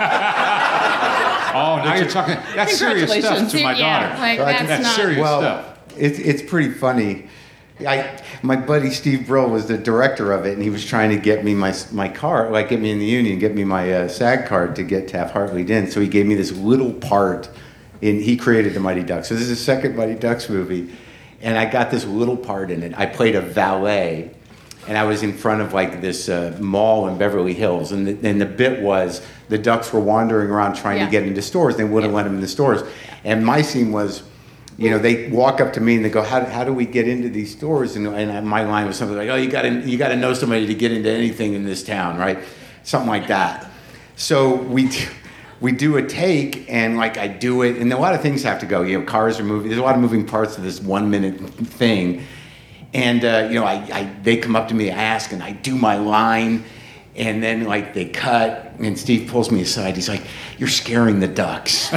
Oh, now you're talking. That's serious stuff Congratulations. to my Yeah, daughter. like, So I that's can- That's not. serious Well, stuff. it's it's pretty funny. I my buddy Steve Brill was the director of it, and he was trying to get me my my card, like get me in the union, get me my uh, SAG card to get Taft-Hartley in. So he gave me this little part, in he created the Mighty Ducks. So this is the second Mighty Ducks movie, and I got this little part in it. I played a valet, and I was in front of like this uh, mall in Beverly Hills, and the, and the bit was the ducks were wandering around trying Yeah. to get into stores. They wouldn't let them in the stores, and my scene was. You know, they walk up to me and they go, "How, how do we get into these stores?" And, and my line was something like, "Oh, you got to you got to know somebody to get into anything in this town, right?" Something like that. So we we do a take, and like I do it, and a lot of things have to go. You know, cars are moving. There's a lot of moving parts to this one minute thing, and uh, you know, I, I they come up to me, I ask, and I do my line. And then, like, they cut, and Steve pulls me aside. He's like, "You're scaring the ducks."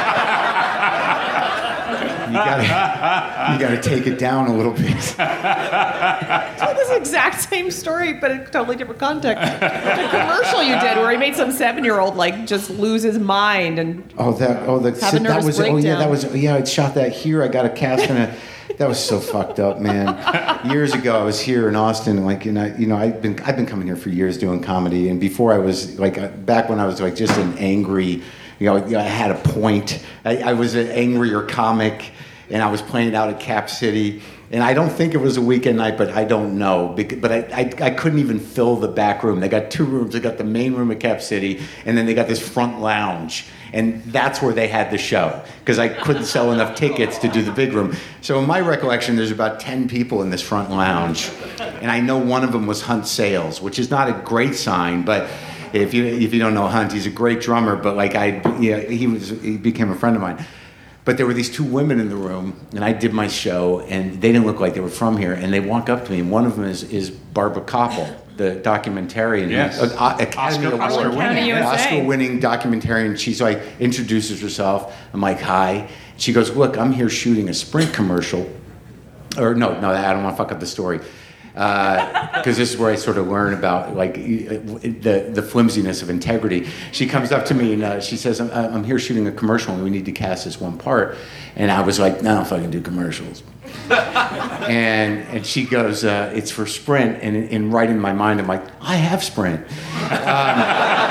You gotta, you gotta take it down a little bit. It's like this exact same story, but in totally different context. The commercial you did where he made some seven-year-old like just lose his mind and Oh, that, oh, the, Have a that nervous was, oh yeah, that breakdown. was, yeah, I shot that here. I got a cast in a, that was so fucked up, man. Years ago, I was here in Austin, like, and I, you know, I've been, I've been coming here for years doing comedy, and before I was like, uh, back when I was like just an angry, you know, I had a point. I, I was an angrier comic, and I was playing it out at Cap City. And I don't think it was a weekend night, but I don't know. Bec- But I, I, I couldn't even fill the back room. They got two rooms. They got the main room at Cap City, and then they got this front lounge. And that's where they had the show, because I couldn't sell enough tickets to do the big room. So in my recollection, there's about ten people in this front lounge. And I know one of them was Hunt Sales, which is not a great sign, but if you if you don't know Hunt, he's a great drummer, but like I, yeah, he was he became a friend of mine. But there were these two women in the room, and I did my show, and they didn't look like they were from here. And they walk up to me, and one of them is, is Barbara Koppel, the documentarian, Yes. uh, uh, Academy Oscar- Award, Oscar winning. U S A. Oscar-winning documentarian. She's like introduces herself. I'm like, "Hi." She goes, "Look, I'm here shooting a Sprint commercial." Or no, no, I don't want to fuck up the story. Because this is where I sort of learn about like the the flimsiness of integrity. She comes up to me and uh, she says, I'm, "I'm here shooting a commercial and we need to cast this one part." And I was like, "No, I don't fucking do commercials." and and she goes, uh, "It's for Sprint." And, and right in my mind, I'm like, "I have Sprint." Um,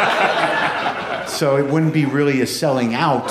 so it wouldn't be really a selling out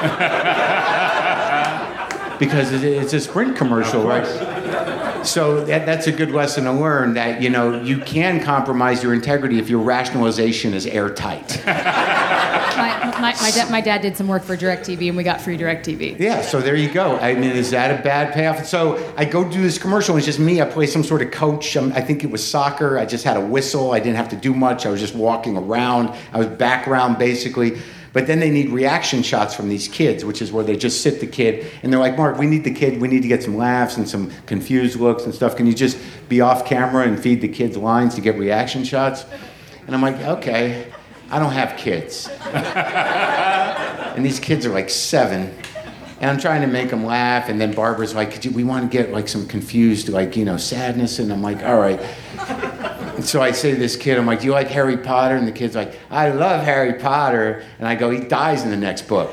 because it- it's a Sprint commercial, right? So that, that's a good lesson to learn, that, you know, you can compromise your integrity if your rationalization is airtight. My, my, my, da- my dad did some work for DirecTV, and we got free DirecTV. Yeah, so there you go. I mean, is that a bad payoff? So I go do this commercial, and it's just me. I play some sort of coach. Um, I think it was soccer. I just had a whistle. I didn't have to do much. I was just walking around. I was background, basically. But then they need reaction shots from these kids, which is where they just sit the kid, and they're like, "Mark, we need the kid. We need to get some laughs and some confused looks and stuff. Can you just be off camera and feed the kids lines to get reaction shots?" And I'm like, "Okay, I don't have kids." And these kids are like seven. And I'm trying to make them laugh, and then Barbara's like, Could you, we want to get like some confused, like, you know, sadness. And I'm like, "All right." And so I say to this kid, I'm like, "Do you like Harry Potter?" And the kid's like, "I love Harry Potter." And I go, "He dies in the next book."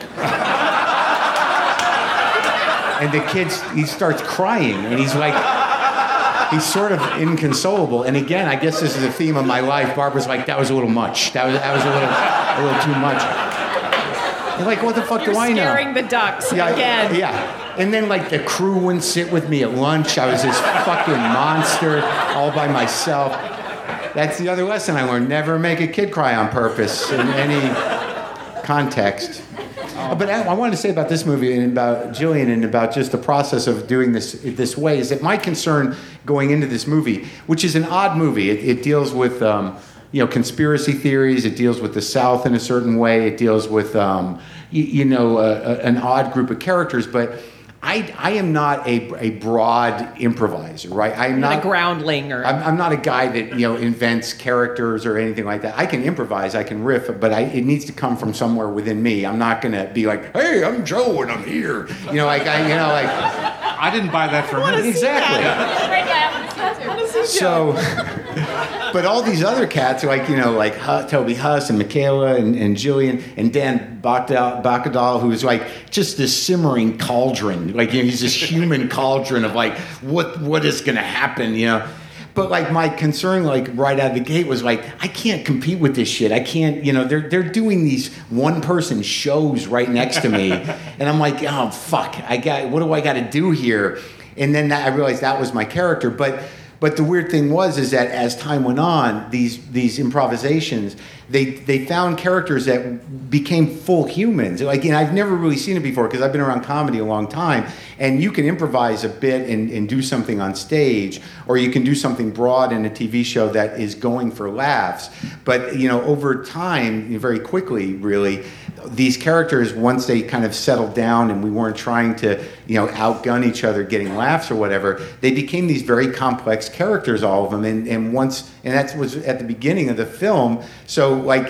And the kid, he starts crying, and he's like, he's sort of inconsolable. And again, I guess this is a theme of my life. Barbara's like, "That was a little much. That was that was a little a little too much." You're like, "What the fuck You're do I know?" scaring the ducks again. Yeah. And then like the crew wouldn't sit with me at lunch. I was this fucking monster all by myself. That's the other lesson I learned. Never make a kid cry on purpose in any context. But I, I wanted to say about this movie and about Jillian and about just the process of doing this this way is that my concern going into this movie, which is an odd movie, it, it deals with um, you know, conspiracy theories. It deals with the South in a certain way. It deals with um, you, you know a, a, an odd group of characters. But I, I am not a, a broad improviser, right? I'm Not not a groundling or. I'm, I'm not a guy that you know invents characters or anything like that. I can improvise, I can riff, but I, it needs to come from somewhere within me. I'm not going to be like, "Hey, I'm Joe and I'm here," you know, like I, you know, like I didn't buy that for a minute. exactly. So, but all these other cats, like you know, like Hu- Toby Huss and Michaela and, and Jillian and Dan Bacadal, Bacadal, who's like just this simmering cauldron. Like you know, he's this human cauldron of like what what is going to happen, you know. But like my concern, like right out of the gate, was like I can't compete with this shit. I can't, you know. They're they're doing these one person shows right next to me, and I'm like, oh fuck, I got what do I got to do here? And then that, I realized that was my character, but. But the weird thing was is that as time went on, these these improvisations, they they found characters that became full humans. Like, you know, I've never really seen it before because I've been around comedy a long time. And you can improvise a bit and, and do something on stage, or you can do something broad in a T V show that is going for laughs. But, you know, over time, you know, very quickly, really, these characters, once they kind of settled down and we weren't trying to, you know, outgun each other getting laughs or whatever, they became these very complex characters, all of them. And, and once, and that was at the beginning of the film. So, like,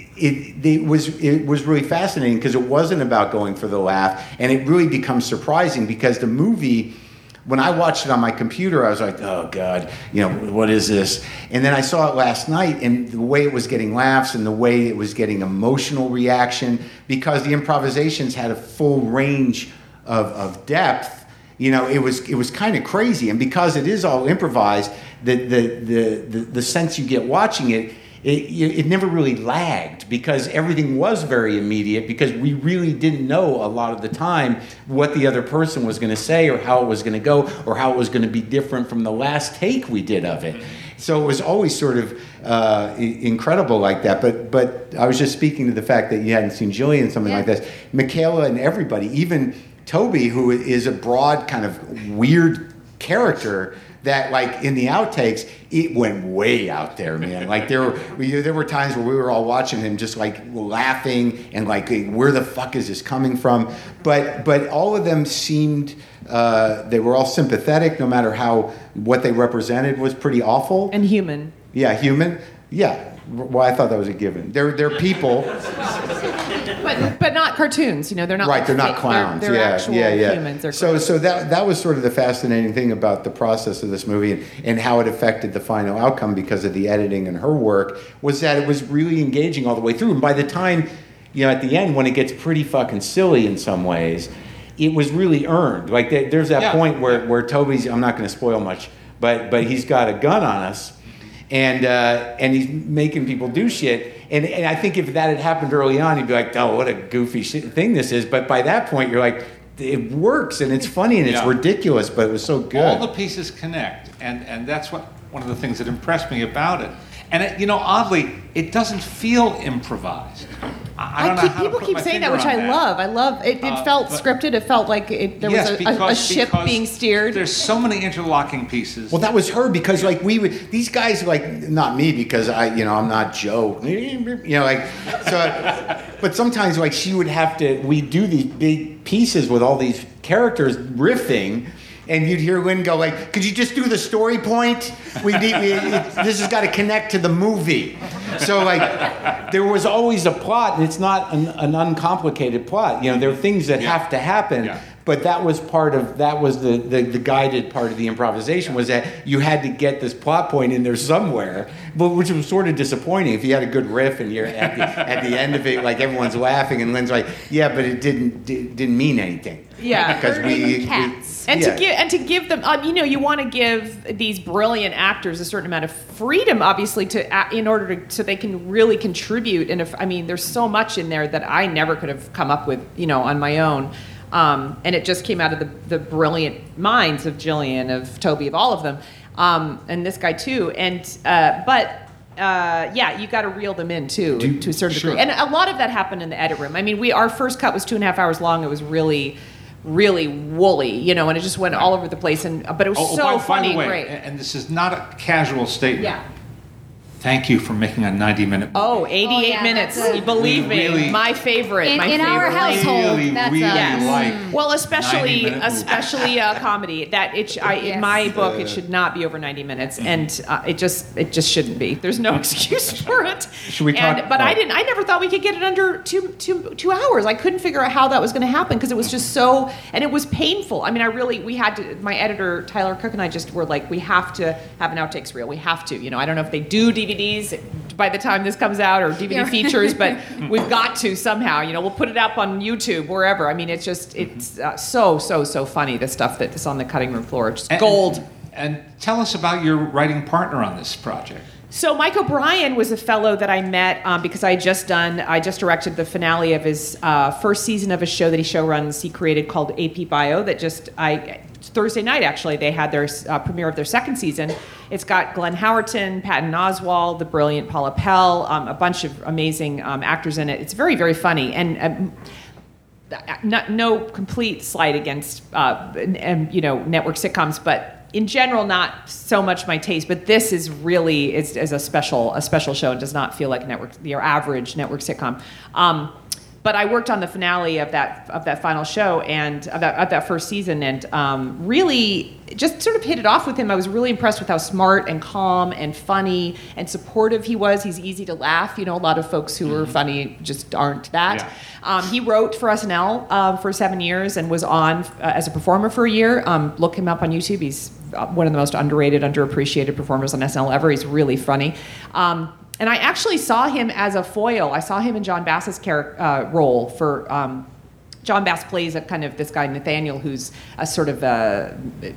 it, it was it was really fascinating because it wasn't about going for the laugh. And it really becomes surprising because the movie, when I watched it on my computer, I was like, oh, God, you know, what is this? And then I saw it last night, and the way it was getting laughs and the way it was getting emotional reaction, because the improvisations had a full range of, of depth, you know, it was it was kind of crazy. And because it is all improvised, the the the the, the sense you get watching it, It, it never really lagged because everything was very immediate because we really didn't know a lot of the time what the other person was going to say or how it was going to go or how it was going to be different from the last take we did of it. So it was always sort of uh, incredible like that. But but I was just speaking to the fact that you hadn't seen Jillian, something Yeah. like this. Michaela and everybody, even Toby, who is a broad kind of weird character, that like in the outtakes, it went way out there, man. Like there were we, there were times where we were all watching him just like laughing and like, where the fuck is this coming from? But but all of them seemed uh, they were all sympathetic, no matter how what they represented was pretty awful And human. Yeah, human. Yeah. Well, I thought that was a given. They're they're people. But but not cartoons, you know, they're not Right, like they're not fake- clowns. They're, they're yeah, actual yeah, yeah. humans. They're so so that that was sort of the fascinating thing about the process of this movie and, and how it affected the final outcome because of the editing and her work was that it was really engaging all the way through. And by the time, you know, at the end when it gets pretty fucking silly in some ways, it was really earned. Like there, there's that Yeah. point where, where Toby's, I'm not going to spoil much, but but he's got a gun on us. And uh, and he's making people do shit. And, and I think if that had happened early on, you'd be like, oh, what a goofy shit thing this is. But by that point, you're like, it works and it's funny and it's Yeah. ridiculous, but it was so good. All the pieces connect, and, and that's what one of the things that impressed me about it. And it, you know, oddly, it doesn't feel improvised. I, I don't keep, know how people to put keep my saying that, finger which on I that. love. I love it. It Uh, felt but- scripted. It felt like it, there yes, was a, because, a, a ship because being steered. There's so many interlocking pieces. Well, that was her because like we would, these guys like, not me because I, you know, I'm not Joe, you know, like, so, but sometimes like she would have to, we do these big pieces with all these characters riffing. And you'd hear Lynn go like, could you just do the story point? We need, we, it, this has got to connect to the movie. So like, there was always a plot, and it's not an, an uncomplicated plot. You know, there are things that Yeah. have to happen. Yeah. But that was part of, that was the, the, the guided part of the improvisation, was that you had to get this plot point in there somewhere, but which was sort of disappointing. If you had a good riff and you're at the, at the end of it, like everyone's laughing and Lynn's like, yeah, but it didn't, it didn't mean anything. Yeah. Because we, Herding we- cats. And yeah. to give and to give them, um, you know, you want to give these brilliant actors a certain amount of freedom, obviously, to act, in order to so they can really contribute. And if I mean, there's so much in there that I never could have come up with, you know, on my own. Um, and it just came out of the, the brilliant minds of Jillian, of Toby, of all of them, um, and this guy too. And uh, but. Uh, yeah, you got to reel them in too, Do- to a certain sure. degree. And a lot of that happened in the edit room. I mean, we our first cut was two and a half hours long. It was really, really woolly, you know, and it just went all over the place. And but it was Oh, oh, so by, funny, by the way, great. and this is not a casual statement. Yeah, Thank you for making a ninety-minute movie. Oh, eighty-eight Oh, yeah, minutes. that's a- You believe We me. really- my favorite. In- my in favorite. our household, really, that's really a- Yes. like. Well, especially ninety-minute movie. especially a comedy that it sh- I, in Yes. my book it should not be over ninety minutes, and uh, it just it just shouldn't be. There's no excuse for it. Should we And, talk- but I oh. didn't. I never thought we could get it under two two two hours. I couldn't figure out how that was going to happen because it was just so and it was painful. I mean, I really we had to. My editor Tyler Cook and I just were like, we have to have an outtakes reel. We have to. You know, I don't know if they do D V Ds by the time this comes out or D V D Yeah. features, but we've got to somehow. You know, we'll put it up on YouTube wherever. I mean, it's just it's uh, so so so funny the stuff that's on the cutting room floor. It's just And- gold. And tell us about your writing partner on this project. So Mike O'Brien was a fellow that I met um, because I had just done, I just directed the finale of his uh, first season of a show that he show runs, he created called A P Bio that just, I Thursday night actually, they had their uh, premiere of their second season. It's got Glenn Howerton, Patton Oswalt, the brilliant Paula Pell, um, a bunch of amazing um, actors in it. It's very, very funny. And um, not, no complete slight against, uh, and, and, you know, network sitcoms, but in general, not so much my taste, but this is really is, is a special a special show and does not feel like network your average network sitcom. Um, but I worked on the finale of that of that final show and of that, of that first season, and um, really just sort of hit it off with him. I was really impressed with how smart and calm and funny and supportive he was. He's easy to laugh. You know, a lot of folks who are funny just aren't that. Yeah. Um, he wrote for S N L uh, for seven years and was on uh, as a performer for a year. Um, look him up on YouTube. He's uh, one of the most underrated, underappreciated performers on S N L ever. He's really funny. Um, and I actually saw him as a foil. I saw him in John Bass's char- uh, role for... Um, John Bass plays a kind of this guy Nathaniel, who's a sort of a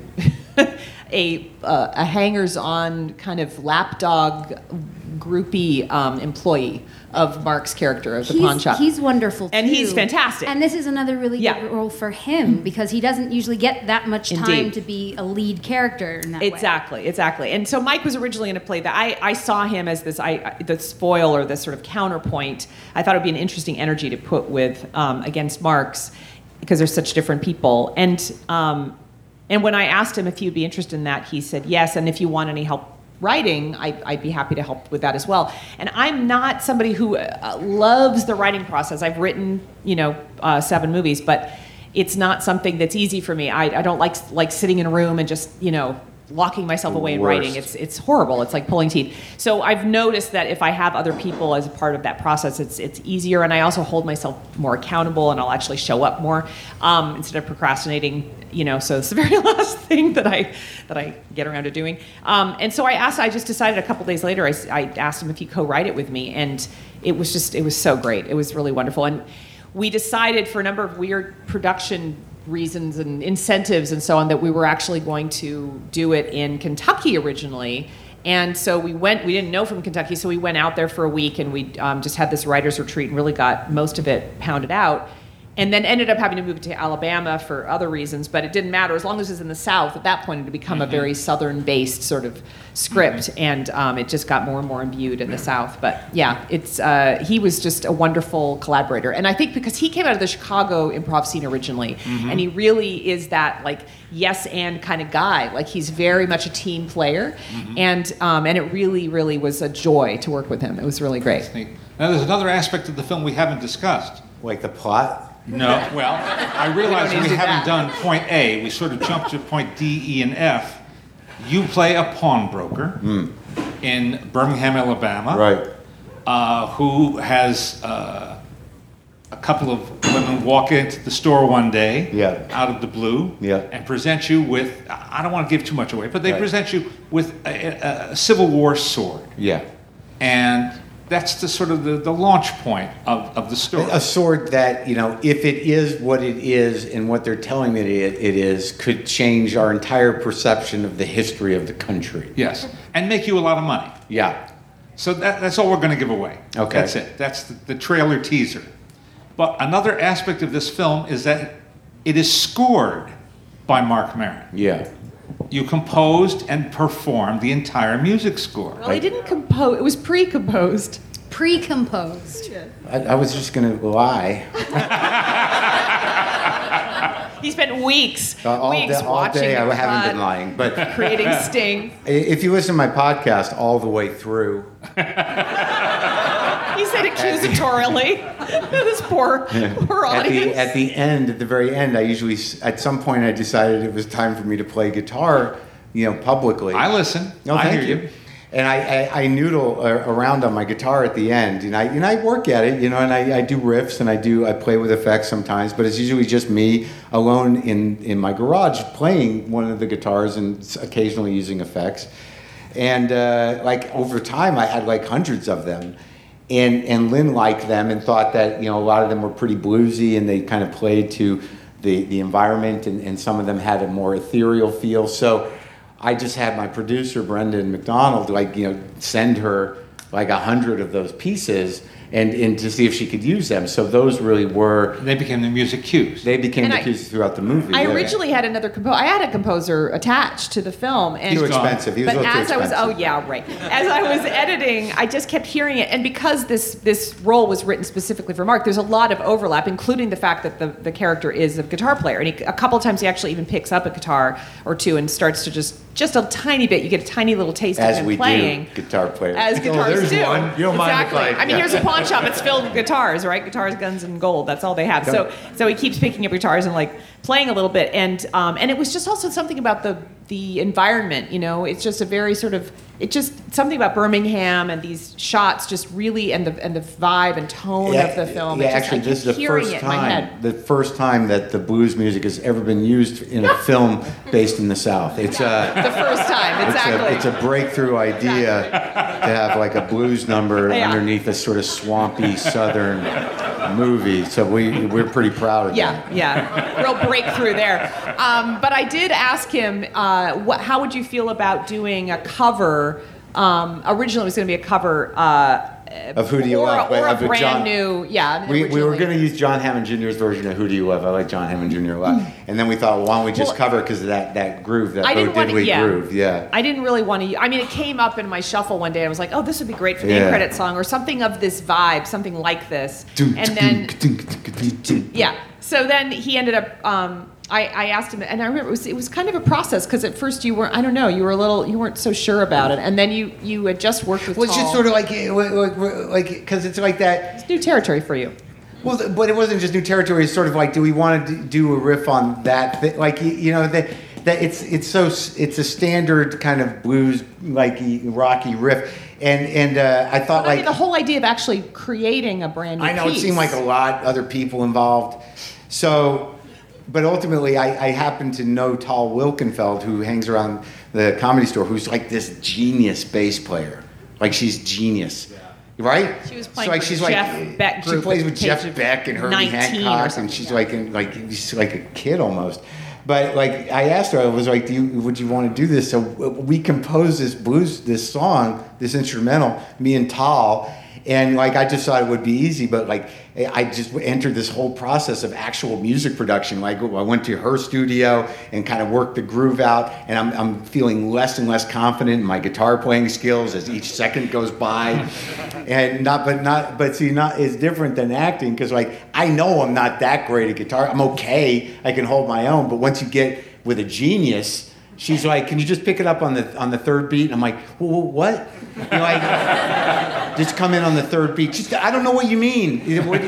a, uh, a hangers-on kind of lapdog groupie um, employee of Mark's character of the he's, pawn shop. He's wonderful, And too. he's fantastic. And this is another really Yeah. good role for him because he doesn't usually get that much time Indeed. to be a lead character in that way. Exactly, exactly. And so Mike was originally going to play that. I, I saw him as this, I, this foil or this sort of counterpoint. I thought it would be an interesting energy to put with um, against Mark's because they're such different people. And um, and when I asked him if he would be interested in that, he said yes. And if you want any help writing, I, I'd be happy to help with that as well. And I'm not somebody who uh, loves the writing process. I've written, you know, uh, seven movies, but it's not something that's easy for me. I, I don't like like sitting in a room and just, you know, locking myself away and Worst. writing. It's it's horrible. It's like pulling teeth. So I've noticed that if I have other people as a part of that process, it's it's easier, and I also hold myself more accountable, and I'll actually show up more um, instead of procrastinating. You know, so it's the very last thing that I that I get around to doing. Um, and so I asked. I just decided a couple days later. I, s- I asked him if he'd co-write it with me, and it was just it was so great. It was really wonderful, and we decided for a number of weird production reasons and incentives and so on that we were actually going to do it in Kentucky originally. And so we went, we didn't know from Kentucky, so we went out there for a week and we um, just had this writer's retreat and really got most of it pounded out. And then ended up having to move to Alabama for other reasons, but it didn't matter. As long as it was in the South, at that point it had become a very Southern-based sort of script, and um, it just got more and more imbued in the South. But yeah, it's uh, he was just a wonderful collaborator. And I think because he came out of the Chicago improv scene originally, and he really is that like yes and kind of guy. Like he's very much a team player, and um, and it really, really was a joy to work with him. It was really great. Now, there's another aspect of the film we haven't discussed. Like the plot? No, well, I realize need we, to do haven't that. done point A. We sort of jumped to point D, E, and F. You play a pawnbroker in Birmingham, Alabama, Right. uh, who has uh, a couple of women walk into the store one day, Yeah. out of the blue, Yeah. and present you with, I don't want to give too much away, but they Right. present you with a, a, a Civil War sword. Yeah. And that's the sort of the, the launch point of, of the story. A sword that, you know, if it is what it is and what they're telling me it it is, could change our entire perception of the history of the country. Yes, and make you a lot of money. Yeah. So that, that's all we're going to give away. Okay. That's it. That's the, the trailer teaser. But another aspect of this film is that it is scored by Mark Maron. Yeah. You composed and performed the entire music score. Well, he didn't compose. It was pre-composed. Pre-composed. I, I was just going to lie. He spent weeks, Uh, all weeks day, all watching day I it haven't cut, been lying, but creating Sting. if you listen to my podcast all the way through, He said accusatorially. This poor, poor at audience. the at the end, at the very end, I usually s- at some point I decided it was time for me to play guitar, you know, publicly. I listen. No, I thank hear you. you. And I, I, I noodle uh, around on my guitar at the end, and I and I work at it, you know, and I, I do riffs and I do I play with effects sometimes, but it's usually just me alone in, in my garage playing one of the guitars and s- occasionally using effects. And uh, like over time, I had like hundreds of them, and and Lynn liked them and thought that, you know, a lot of them were pretty bluesy and they kind of played to the the environment, and, and some of them had a more ethereal feel. So I just had my producer, Brendan McDonald, like, you know, send her like a hundred of those pieces and, and to see if she could use them. So those really were, They became the music cues. they became And the I- pieces throughout the movie. I yeah. originally had another composer. I had a composer attached to the film, and Too He's gone. expensive. He was but a little too as I was, oh expensive. yeah, right. As I was editing, I just kept hearing it, and because this this role was written specifically for Mark, there's a lot of overlap, including the fact that the, the character is a guitar player, and he, a couple of times he actually even picks up a guitar or two and starts to just just a tiny bit. You get a tiny little taste As of him we playing. do, guitar players. As guitars there's do. one. You don't mind if exactly. I- I mean, yeah. here's a pawn shop. It's filled with guitars, right? Guitars, guns, and gold. That's all they have. So, so he keeps picking up guitars and like playing a little bit, and um, and it was just also something about the the environment. You know, it's just a very sort of it just something about Birmingham and these shots just really and the and the vibe and tone of the film. Yeah, It just, actually, I this is keep the hearing first it in my head. time. The first time that the blues music has ever been used in a film based in the South. It's a The first time, exactly. It's a, it's a breakthrough idea to have like a blues number Yeah. underneath a sort of swampy southern movie. So we we're pretty proud of Yeah, that. yeah, real breakthrough there. Um, but I did ask him, uh, what, how would you feel about doing a cover? Um, originally, it was going to be a cover uh, Of Who Do You or, Love? or a of brand John- new, yeah. We, we were originally. going to use John Hammond Junior's version of Who Do You Love? I like John Hammond Junior a lot. And then we thought, well, why don't we just Well, cover because of that, that groove, that I didn't Bo want to, Diddley yeah. groove. Yeah. I didn't really want to. I mean, it came up in my shuffle one day. I was like, "Oh, this would be great for the Yeah. end credit song, or something of this vibe, something like this." And then, yeah. So then he ended up. Um, I, I asked him, and I remember it was it was kind of a process because at first you weren't. I don't know. You were a little. You weren't so sure about it, and then you you had just worked with. Well, it's just Tall. sort of like, like, because it's like that. It's new territory for you. Well, th- but it wasn't just new territory. It's sort of like, do we want to do a riff on that? Thi- like, you, you know, that that it's it's so s- it's a standard kind of blues like rocky riff, and and uh, I thought But I like mean, the whole idea of actually creating a brand new I know piece. it seemed like a lot, other people involved, so. But ultimately, I, I happen to know Tal Wilkenfeld, who hangs around the Comedy Store, who's like this genius bass player. Like, she's genius. Right? She was playing so, like, for she's Jeff like, Beck She group plays at with the Jeff age of Beck and Herbie nineteen or Hancock, and something, she's yeah. like, in, like, she's like a kid almost. But like, I asked her, I was like, "Do you would you want to do this?" So we composed this blues, this song, this instrumental, me and Tal. And like, I just thought it would be easy, but like, I just entered this whole process of actual music production. Like, I went to her studio and kind of worked the groove out, and I'm, I'm feeling less and less confident in my guitar playing skills as each second goes by. And not, but not, but see, not it's different than acting because like, I know I'm not that great at guitar. I'm okay. I can hold my own, but once you get with a genius. She's like, "Can you just pick it up on the on the third beat?" And I'm like, well, "What?" You know, like, just come in on the third beat. She's, I don't know what you mean.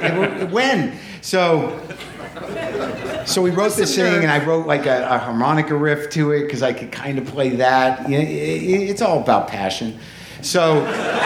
When? So, so we wrote this thing, and I wrote like a, a harmonica riff to it because I could kind of play that. You know, it, it, it's all about passion. So.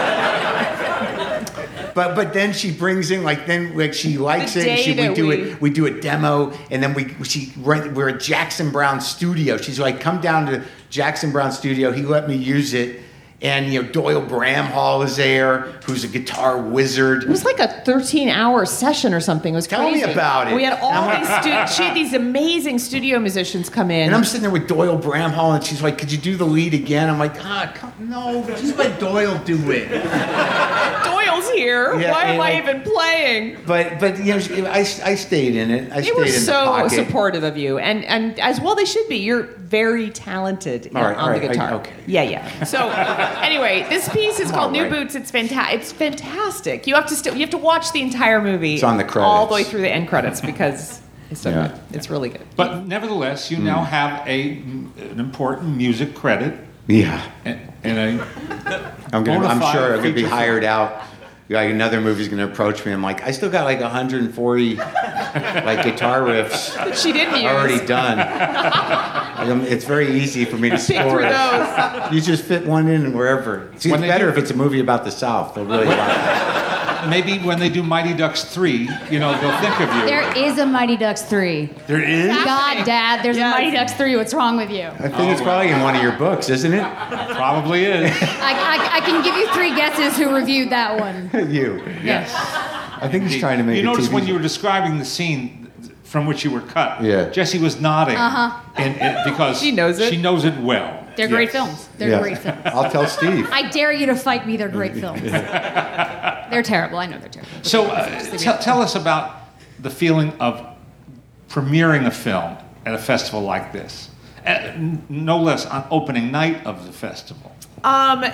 But but then she brings in like then like she likes The it. And she, day we that do we- it. We do a demo, and then we she we're at Jackson Brown studio. She's like, "Come down to Jackson Brown studio." He let me use it, and you know Doyle Bramhall is there, who's a guitar wizard. It was like a thirteen-hour session or something. It was Tell me crazy. about it. We had all And I'm these like- stu- she had these amazing studio musicians come in. And I'm sitting there with Doyle Bramhall, and she's like, "Could you do the lead again?" I'm like, "Ah, come, no, just let Doyle do it." Doyle's here. Yeah, Why am and I like- even playing? But but you know, she- I, I stayed in it. I They stayed were in the so pocket. supportive of you, and and as well they should be. You're very talented All right, on all right, the guitar. I- okay. Yeah, yeah. So anyway, this piece is I'm called all New right. Boots. It's fantastic. It's fantastic. You have to still you have to watch the entire movie. It's on the all the way credits. through the end credits because It's so Yeah. good. It's really good. But nevertheless, you now have a an important music credit Yeah. and, and a I'm gonna. I'm Bonafide sure I'm gonna be feature film. hired out. Like another movie's gonna approach me. I'm like, I still got like one hundred forty like guitar riffs That she didn't use. already done. Like, I'm- it's very easy for me to Pick score. through those. You just fit one in wherever. See, When it's they better do- if it's a movie about the South. They'll really like it. maybe when they do Mighty Ducks three, you know, they'll think of you. There is a Mighty Ducks three. There is? God, Dad, there's Yes. a Mighty Ducks three. What's wrong with you? I think it's probably in one of your books, isn't it? Probably is. I, I, I can give you three guesses who reviewed that one. You. Yes. I think he's trying to make You a notice T V when you were describing the scene from which you were cut, Yeah. Jessie was nodding. Uh-huh. And, and because She knows it. She knows it well. They're great Yes. films. They're Yeah. great films. I'll tell Steve. I dare you to fight me. They're great films. They're terrible. I know they're terrible. So uh, tell tell us about the feeling of premiering a film at a festival like this. Uh, n- no less on opening night of the festival. Um,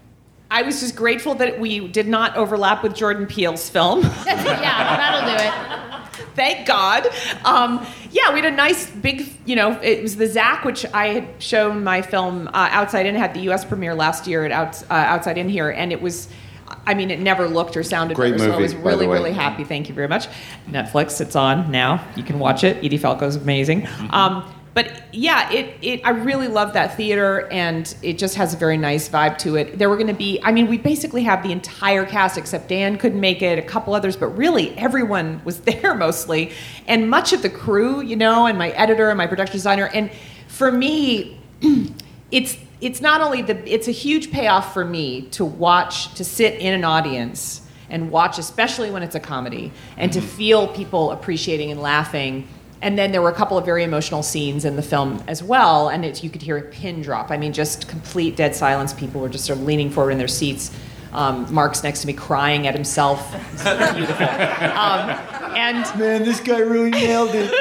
I was just grateful that we did not overlap with Jordan Peele's film. Yeah, that'll do it. Thank God. Um, yeah, we had a nice big, you know, it was the Zach, which I had shown my film uh, Outside In, had the U S premiere last year at Outs, uh, Outside In here, and it was, I mean, it never looked or sounded Great better, so I movie, was by the really, way. really happy. Thank you very much. Netflix, it's on now. You can watch it. Edie Falco's amazing. Um, but yeah, it, it I really love that theater, and it just has a very nice vibe to it. There were going to be, I mean, we basically have the entire cast except Dan couldn't make it, a couple others, but really everyone was there mostly, and much of the crew, you know, and my editor and my production designer. And for me, it's it's not only the it's a huge payoff for me to watch, to sit in an audience and watch, especially when it's a comedy, and to feel people appreciating and laughing. And then there were a couple of very emotional scenes in the film as well, and it, you could hear a pin drop. I mean, just complete dead silence. People were just sort of leaning forward in their seats. Um, Mark's next to me crying at himself. It's beautiful. Um, and Man, this guy really nailed it.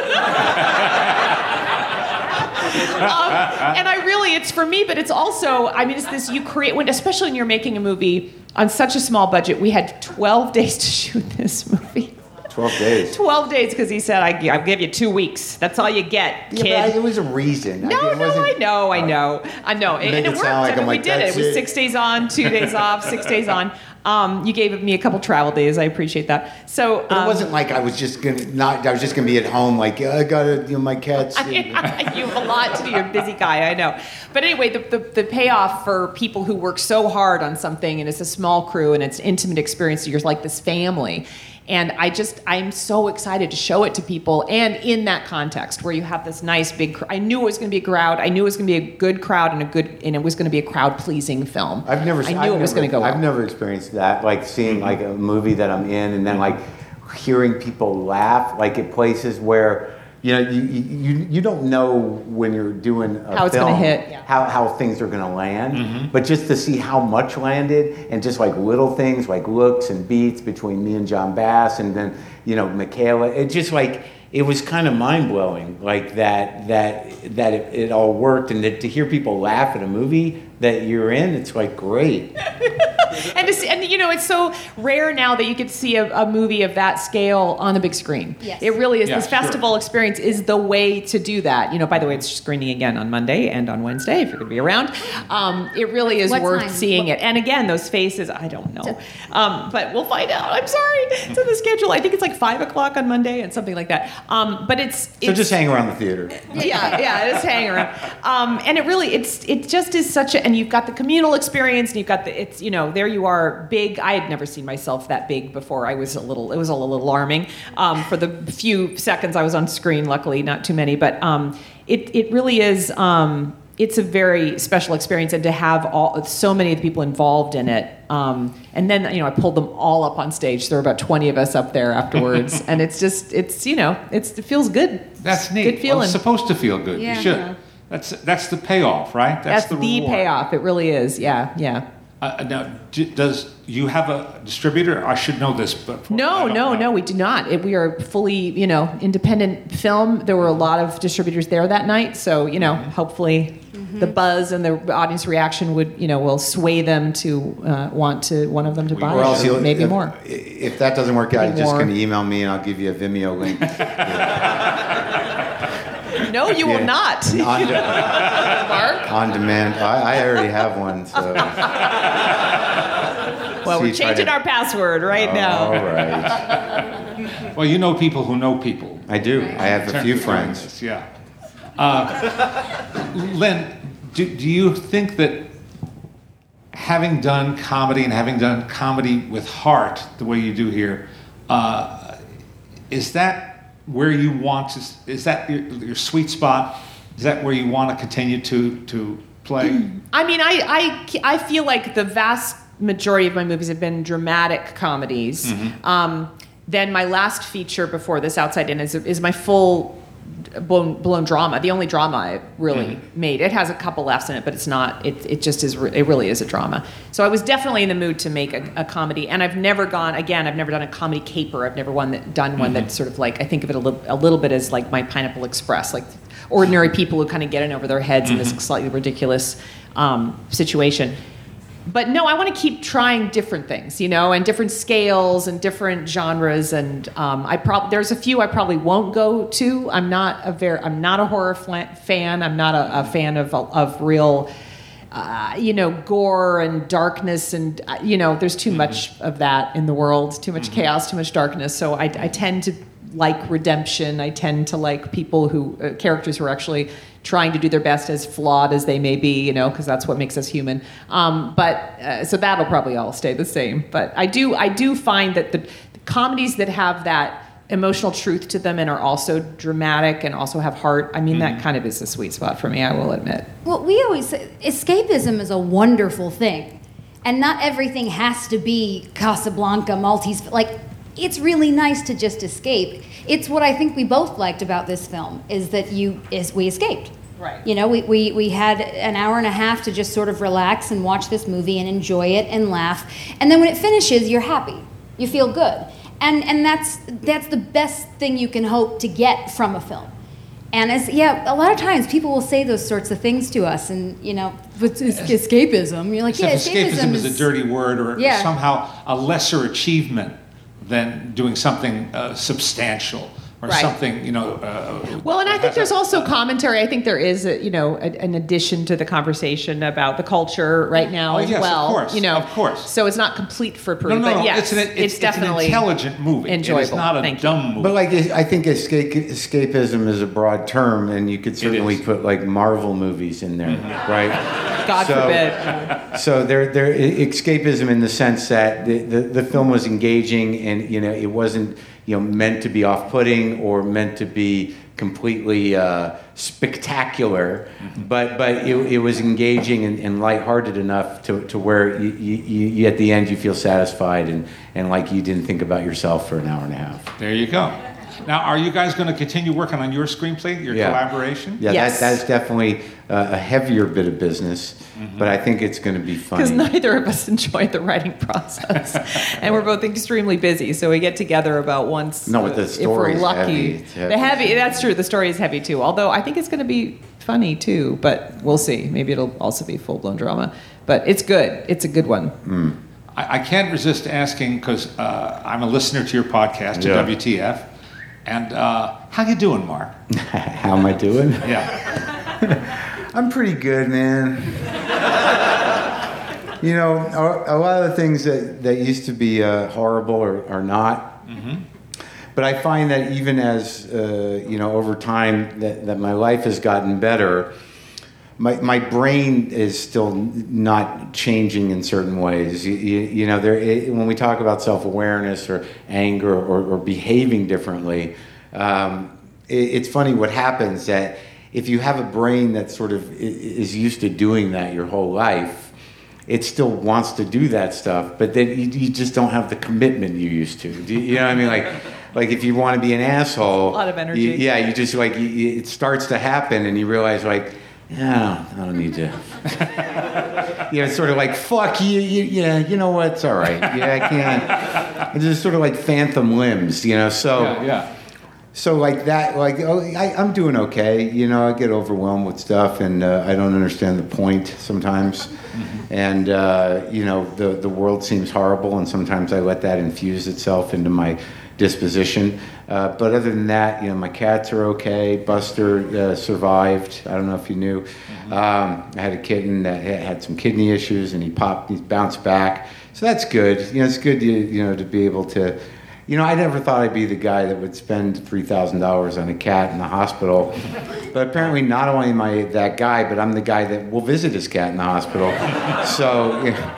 um, and I really, it's for me, but it's also, I mean, it's this, you create, when, especially when you're making a movie on such a small budget. We had twelve days to shoot this movie. Twelve days. twelve days, because he said, I, I'll give you two weeks. That's all you get, kid. Yeah, but I, it was a reason. No, I, it no, wasn't- I know, I know, I know, and, Make and it it worked. sound like I mean, I'm we like, did it. It "That's was it." six days on, two days off, six days on. Um, you gave me a couple travel days. I appreciate that. So, But um, it wasn't like I was just gonna not. I was just gonna be at home. Like yeah, I gotta, you know, my cats. you have a lot to do. You're a busy guy, I know. But anyway, the, the, the payoff for people who work so hard on something, and it's a small crew, and it's an intimate experience, you're like this family. And I just, I'm so excited to show it to people, and in that context where you have this nice big, cr- I knew it was going to be a crowd. I knew it was going to be a good crowd and a good, and it was going to be a crowd-pleasing film. I've never. I knew I've it was never- going to go well. I've never experienced that. Like seeing like a movie that I'm in, and then like hearing people laugh, like at places where. You know, you, you you don't know when you're doing a How it's film gonna hit, yeah. how how things are gonna land, but just to see how much landed and just like little things like looks and beats between me and John Bass and then you know Michaela, it just like it was kind of mind blowing, like that that that it, it all worked, and that to hear people laugh at a movie that you're in, it's like great. and to see, and you know, it's so rare now that you get to see a, a movie of that scale on the big screen. Yes. It really is. Yeah, this sure. festival experience is the way to do that. You know, by the way, it's screening again on Monday and on Wednesday if you're going to be around. Um, it really is What worth time? seeing it. And again, those faces, I don't know, um, but we'll find out. I'm sorry. It's in the schedule. I think it's like five o'clock on Monday and something like that. Um, but it's, it's So just hang around the theater. yeah, yeah, just hang around. Um, and it really, it's, it just is such a, and you've got the communal experience, and you've got the, it's, you know, there you are, big. I had never seen myself that big before. I was a little, it was a little alarming um, for the few seconds I was on screen. Luckily, not too many, but um, it, it really is. Um, it's a very special experience, and to have all so many of the people involved in it. Um, and then, you know, I pulled them all up on stage. There were about twenty of us up there afterwards, and it's just, it's, you know, it's, it feels good. That's neat. Good Well, feeling. it's supposed to feel good. Yeah. You should. That's that's the payoff, right? That's, the, reward. payoff. It really is. Yeah, yeah. Uh, now, d- does you have a distributor? I should know this, but I No, don't no, know. no, we do not. It, we are fully, you know, independent film. There were a lot of distributors there that night, so you know, hopefully, the buzz and the audience reaction would, you know, will sway them to uh, want to one of them to buy Or else it, you'll- or maybe if, more. If that doesn't work out, Maybe you're just more. going to email me and I'll give you a Vimeo link. No, you will Yeah. not. An on, de- Mark. on demand. I, I already have one, so. Well, So we're you try changing to- our password right All now. right. Well, you know people who know people. I do. I have a few friends. Yeah. Uh, Lynn, do, do you think that having done comedy and having done comedy with heart the way you do here, uh, is that where you want to, is that your, your sweet spot? Is that where you want to continue to, to play? I mean, I, I, I feel like the vast majority of my movies have been dramatic comedies. Um, then my last feature before this, Outside In, is, is my full blown, blown drama. The only drama I really made. It has a couple laughs in it, but it's not. It, it just is. It really is a drama. So I was definitely in the mood to make a, a comedy, and I've never gone. Again, I've never done a comedy caper. I've never one that, done one that's sort of like, I think of it a little, a little bit as like my Pineapple Express, like ordinary people who kind of get in over their heads in this slightly ridiculous um, situation. But no, I want to keep trying different things, you know, and different scales and different genres. And um, I probably there's a few I probably won't go to. I'm not a very I'm not a horror fla- fan. I'm not a, a fan of of real, uh, you know, gore and darkness, and uh, you know, there's too much of that in the world. Too much chaos, too much darkness. So I, I tend to like redemption. I tend to like people who uh, characters who are actually trying to do their best, as flawed as they may be, you know, because that's what makes us human. Um, but uh, so that'll probably all stay the same. But I do, I do find that the, the comedies that have that emotional truth to them and are also dramatic and also have heart, I mean, that kind of is a sweet spot for me, I will admit. Well, we always say escapism is a wonderful thing. And not everything has to be Casablanca, Maltese. Like, it's really nice to just escape. It's what I think we both liked about this film, is that you is we escaped. Right. You know, we, we, we had an hour and a half to just sort of relax and watch this movie and enjoy it and laugh. And then when it finishes, you're happy. You feel good. And and that's that's the best thing you can hope to get from a film. And as yeah, a lot of times people will say those sorts of things to us, and you know, what's es- escapism? You're like, yeah, Except escapism is a dirty word, or Yeah. somehow a lesser achievement than doing something uh, substantial or Right. something, you know. Uh, Well, and I think has there's a- also commentary. I think there is, a, you know, a, an addition to the conversation about the culture right now Oh, as yes, of well. course, you know, of course. So it's not complete for Peru, No, no, but no. yes, it's, an, it's, it's definitely it's an intelligent movie. enjoyable. It is not a Thank you. dumb movie. But like, I think escape, escapism is a broad term, and you could certainly is. put like Marvel movies in there, right? God So- forbid. So there, there, escapism in the sense that the, the, the film was engaging, and you know, it wasn't, you know, meant to be off-putting or meant to be completely uh, spectacular, but but it, it was engaging and, and lighthearted enough to, to where you, you, you, at the end you feel satisfied and, and like you didn't think about yourself for an hour and a half. There you go. Now, are you guys going to continue working on your screenplay, your Yeah. collaboration? Yeah, Yes. that, that's definitely uh, a heavier bit of business, but I think it's going to be funny. Because neither of us enjoy the writing process, and we're both extremely busy. So we get together about once. No, but the if we're story's lucky. heavy. It's heavy. The heavy. That's true. The story is heavy too. Although I think it's going to be funny too. But we'll see. Maybe it'll also be full blown drama. But it's good. It's a good one. I, I can't resist asking, because uh, I'm a listener to your podcast, to Yeah. W T F. And uh, how you doing, Mark? How am I doing? Yeah. I'm pretty good, man. You know, a, a lot of the things that, that used to be uh, horrible are, are not. Mm-hmm. But I find that even as, uh, you know, over time that, that my life has gotten better, my, my brain is still not changing in certain ways. You, you, you know, there, it, when we talk about self-awareness or anger or, or behaving differently, um, it, it's funny what happens that if you have a brain that sort of is used to doing that your whole life, it still wants to do that stuff, but then you, you just don't have the commitment you used to. Do you, you know what I mean? Like, like if you want to be an asshole, A lot of energy. you- yeah, you just like you, it starts to happen, and you realize like, yeah, I don't need to. you know, sort of like, fuck you, you, yeah, you know what, it's all right. Yeah, I can't. It's just sort of like phantom limbs, you know, so. Yeah, yeah. So like that, like, oh, I, I'm doing okay. You know, I get overwhelmed with stuff and uh, I don't understand the point sometimes. Mm-hmm. And, uh, you know, the, the world seems horrible and sometimes I let that infuse itself into my disposition. Uh, but other than that, you know, my cats are okay. Buster uh, survived. I don't know if you knew. Mm-hmm. Um, I had a kitten that had some kidney issues, and he popped. He's bounced back. So that's good. You know, it's good to you know to be able to. You know, I never thought I'd be the guy that would spend three thousand dollars on a cat in the hospital. But apparently, not only am I that guy, but I'm the guy that will visit his cat in the hospital. So. Yeah.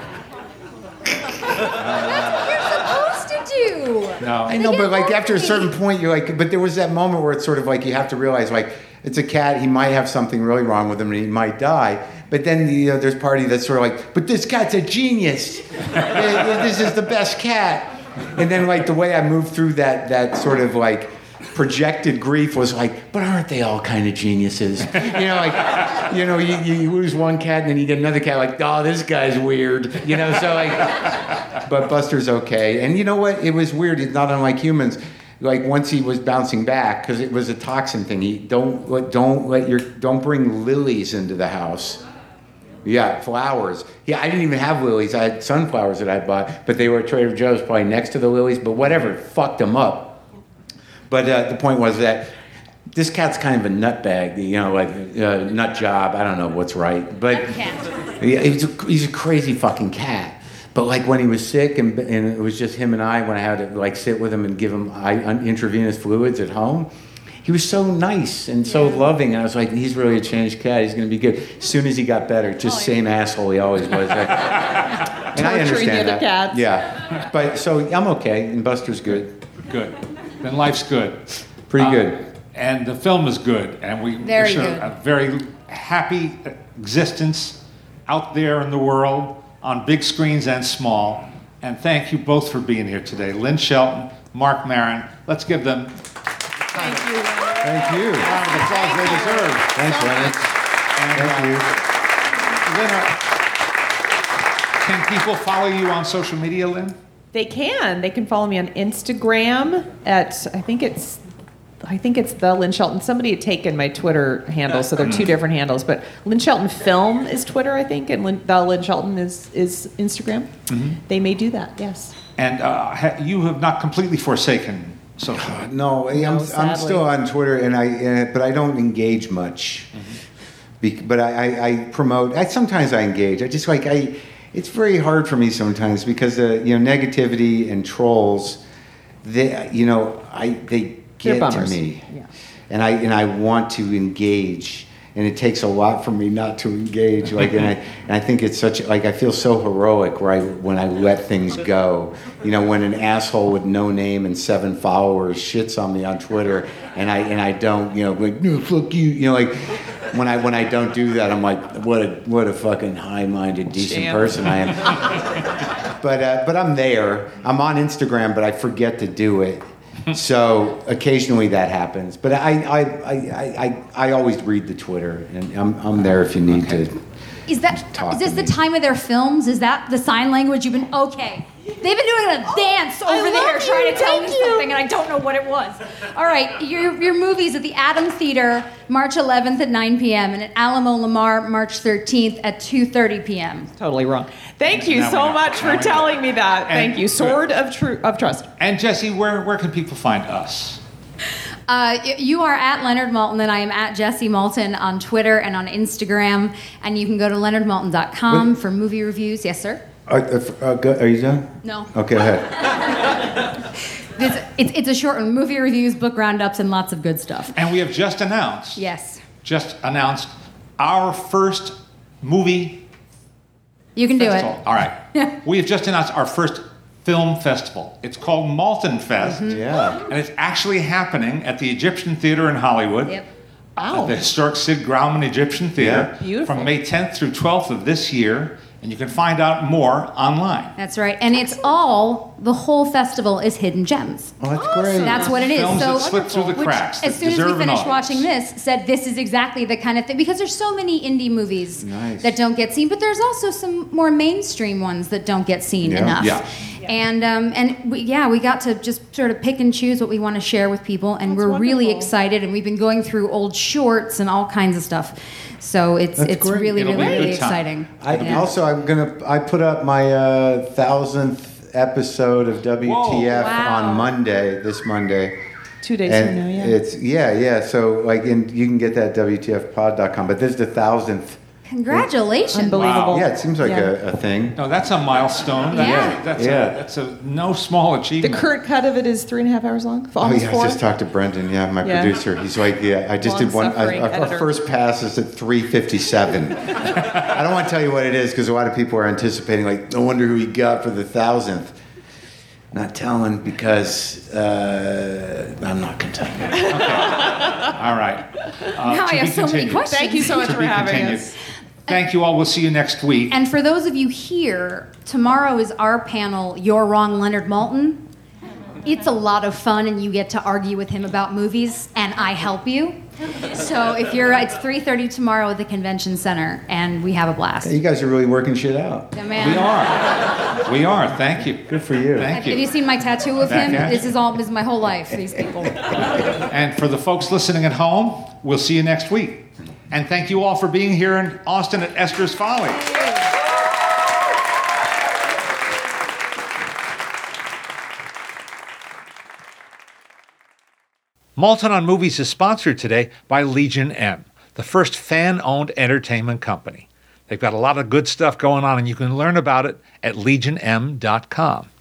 No. I know, but like after a certain point, you're like, but there was that moment where it's sort of like you have to realize, like, it's a cat. He might have something really wrong with him, and he might die. But then you know, there's party that's sort of like, but this cat's a genius. This is the best cat. And then like the way I moved through that that sort of like projected grief was like, but aren't they all kind of geniuses? You know, like, you know, you, you lose one cat and then you get another cat, like, oh, this guy's weird. You know, so like, but Buster's okay. And you know what? It was weird. It's not unlike humans. Like once he was bouncing back, because it was a toxin thing. He don't let don't let your don't bring lilies into the house. Yeah, flowers. Yeah, I didn't even have lilies. I had sunflowers that I bought, but they were at Trader Joe's, probably next to the lilies. But whatever, it fucked them up. But uh, the point was that this cat's kind of a nutbag, you know, like uh, nut job. I don't know what's right, but yeah, he's a, he's a crazy fucking cat. But like when he was sick and, and it was just him and I, when I had to like sit with him and give him intravenous fluids at home, he was so nice and so yeah. loving. And I was like, he's really a changed cat. He's going to be good. As soon as he got better, just oh, same yeah. asshole he always was. and I understand that. Cats. Yeah, but so I'm okay, and Buster's good. Good. Then life's good. Pretty uh, good. And the film is good. And we very wish good. a very happy existence out there in the world on big screens and small. And thank you both for being here today. Lynn Shelton, Marc Maron. Let's give them Thank you. Thank you. round of applause they deserve. Thanks, so Lennon. Thank you. Lynn, uh, can people follow you on social media, Lynn? They can. They can follow me on Instagram at I think it's I think it's the Lynn Shelton. Somebody had taken my Twitter handle, so they're two different handles. But Lynn Shelton Film is Twitter, I think, and Lynn, the Lynn Shelton is is Instagram. Mm-hmm. They may do that, yes. And uh, ha- you have not completely forsaken social media. No, I'm, No, I'm still on Twitter, and I uh, but I don't engage much. Mm-hmm. Be- but I, I, I promote. I sometimes I engage. I just like I. It's very hard for me sometimes because uh, you know negativity and trolls. They you know I they get to me, yeah. and I and I want to engage. And it takes a lot for me not to engage. Like, and I, and I think it's such like I feel so heroic where I when I let things go. You know, when an asshole with no name and seven followers shits on me on Twitter, and I and I don't, you know, like no fuck you, you know, like when I when I don't do that, I'm like, what a what a fucking high-minded, decent Damn. person I am. but uh, but I'm there. I'm on Instagram, but I forget to do it. So occasionally that happens, but I I, I, I, I always read the Twitter, and I'm I'm there if you need okay. to. Is that talk is this to the me. time of their films? Is that the sign language you've been okay? They've been doing a dance over I there love trying you, to tell thank me you. something, and I don't know what it was. All right, your your movies at the Adam Theater, March eleventh at nine p.m. and at Alamo Lamar, March thirteenth at two thirty p.m. Totally wrong. Thank you Now we so know. much Now for we telling know. me that. And- Thank you. Sword of Tru- of Trust. And Jesse, where where can people find us? Uh, y- you are at Leonard Maltin, and I am at Jesse Maltin on Twitter and on Instagram. And you can go to leonard maltin dot com Wait. for movie reviews. Yes, sir? Uh, uh, go, are you done? No. Okay, ahead. It's, it's, it's a short one. Movie reviews, book roundups, and lots of good stuff. And we have just announced Yes. just announced our first movie You can do festival. it. All right. We have just announced our first film festival. It's called Maltin Fest. Mm-hmm. Yeah. And it's actually happening at the Egyptian Theater in Hollywood. Yep. At the historic Sid Grauman Egyptian Theater. Beautiful. From May tenth through twelfth of this year. And you can find out more online. That's right. And it's all, the whole festival is hidden gems. Oh, that's great. That's what it is. Films so that slip through the which, cracks, that as soon as we deserve an finished audience. watching this, said this is exactly the kind of thing, because there's so many indie movies Nice. that don't get seen, but there's also some more mainstream ones that don't get seen Yeah. enough. Yeah. And um, and we, yeah, we got to just sort of pick and choose what we want to share with people, and That's we're really wonderful. excited. And we've been going through old shorts and all kinds of stuff, so it's That's it's great. really It'll be really a really good time. exciting. I Yeah. also I'm gonna I put up my uh, thousandth episode of W T F Wow. on Monday, this Monday. Two days And from now, yeah. it's yeah, yeah. So like, and you can get that at W T F pod dot com. But this is the thousandth. Congratulations! Unbelievable. Yeah, it seems like Yeah. a, a thing. No, that's a milestone. That's, Yeah. that's, Yeah. A, that's a no small The achievement. current cut of it is three and a half hours long. Oh Almost yeah, four. I just talked to Brendan. Yeah, my Yeah. producer. He's like, yeah, I just did one. I, Long-suffering our, our editor. first pass is at three fifty-seven. I don't want to tell you what it is because a lot of people are anticipating. Like, no wonder who he got for the thousandth. Not telling because uh, I'm not going to tell you. All right. Uh, Now to I have be so many continued. questions. Thank you so much To for be having continued. us. Thank you all. We'll see you next week. And for those of you here, tomorrow is our panel, You're Wrong, Leonard Maltin. It's a lot of fun, and you get to argue with him about movies, and I help you. So if you're, it's three thirty tomorrow at the Convention Center, and we have a blast. You guys are really working shit out. Yeah, man. We are. We are. Thank you. Good for you. Thank Have you you. seen my tattoo of Back him? at This you. is all, this is my whole life, these people. And for the folks listening at home, we'll see you next week. And thank you all for being here in Austin at Esther's Folly. Malton on Movies is sponsored today by Legion M, the first fan-owned entertainment company. They've got a lot of good stuff going on, and you can learn about it at legion m dot com.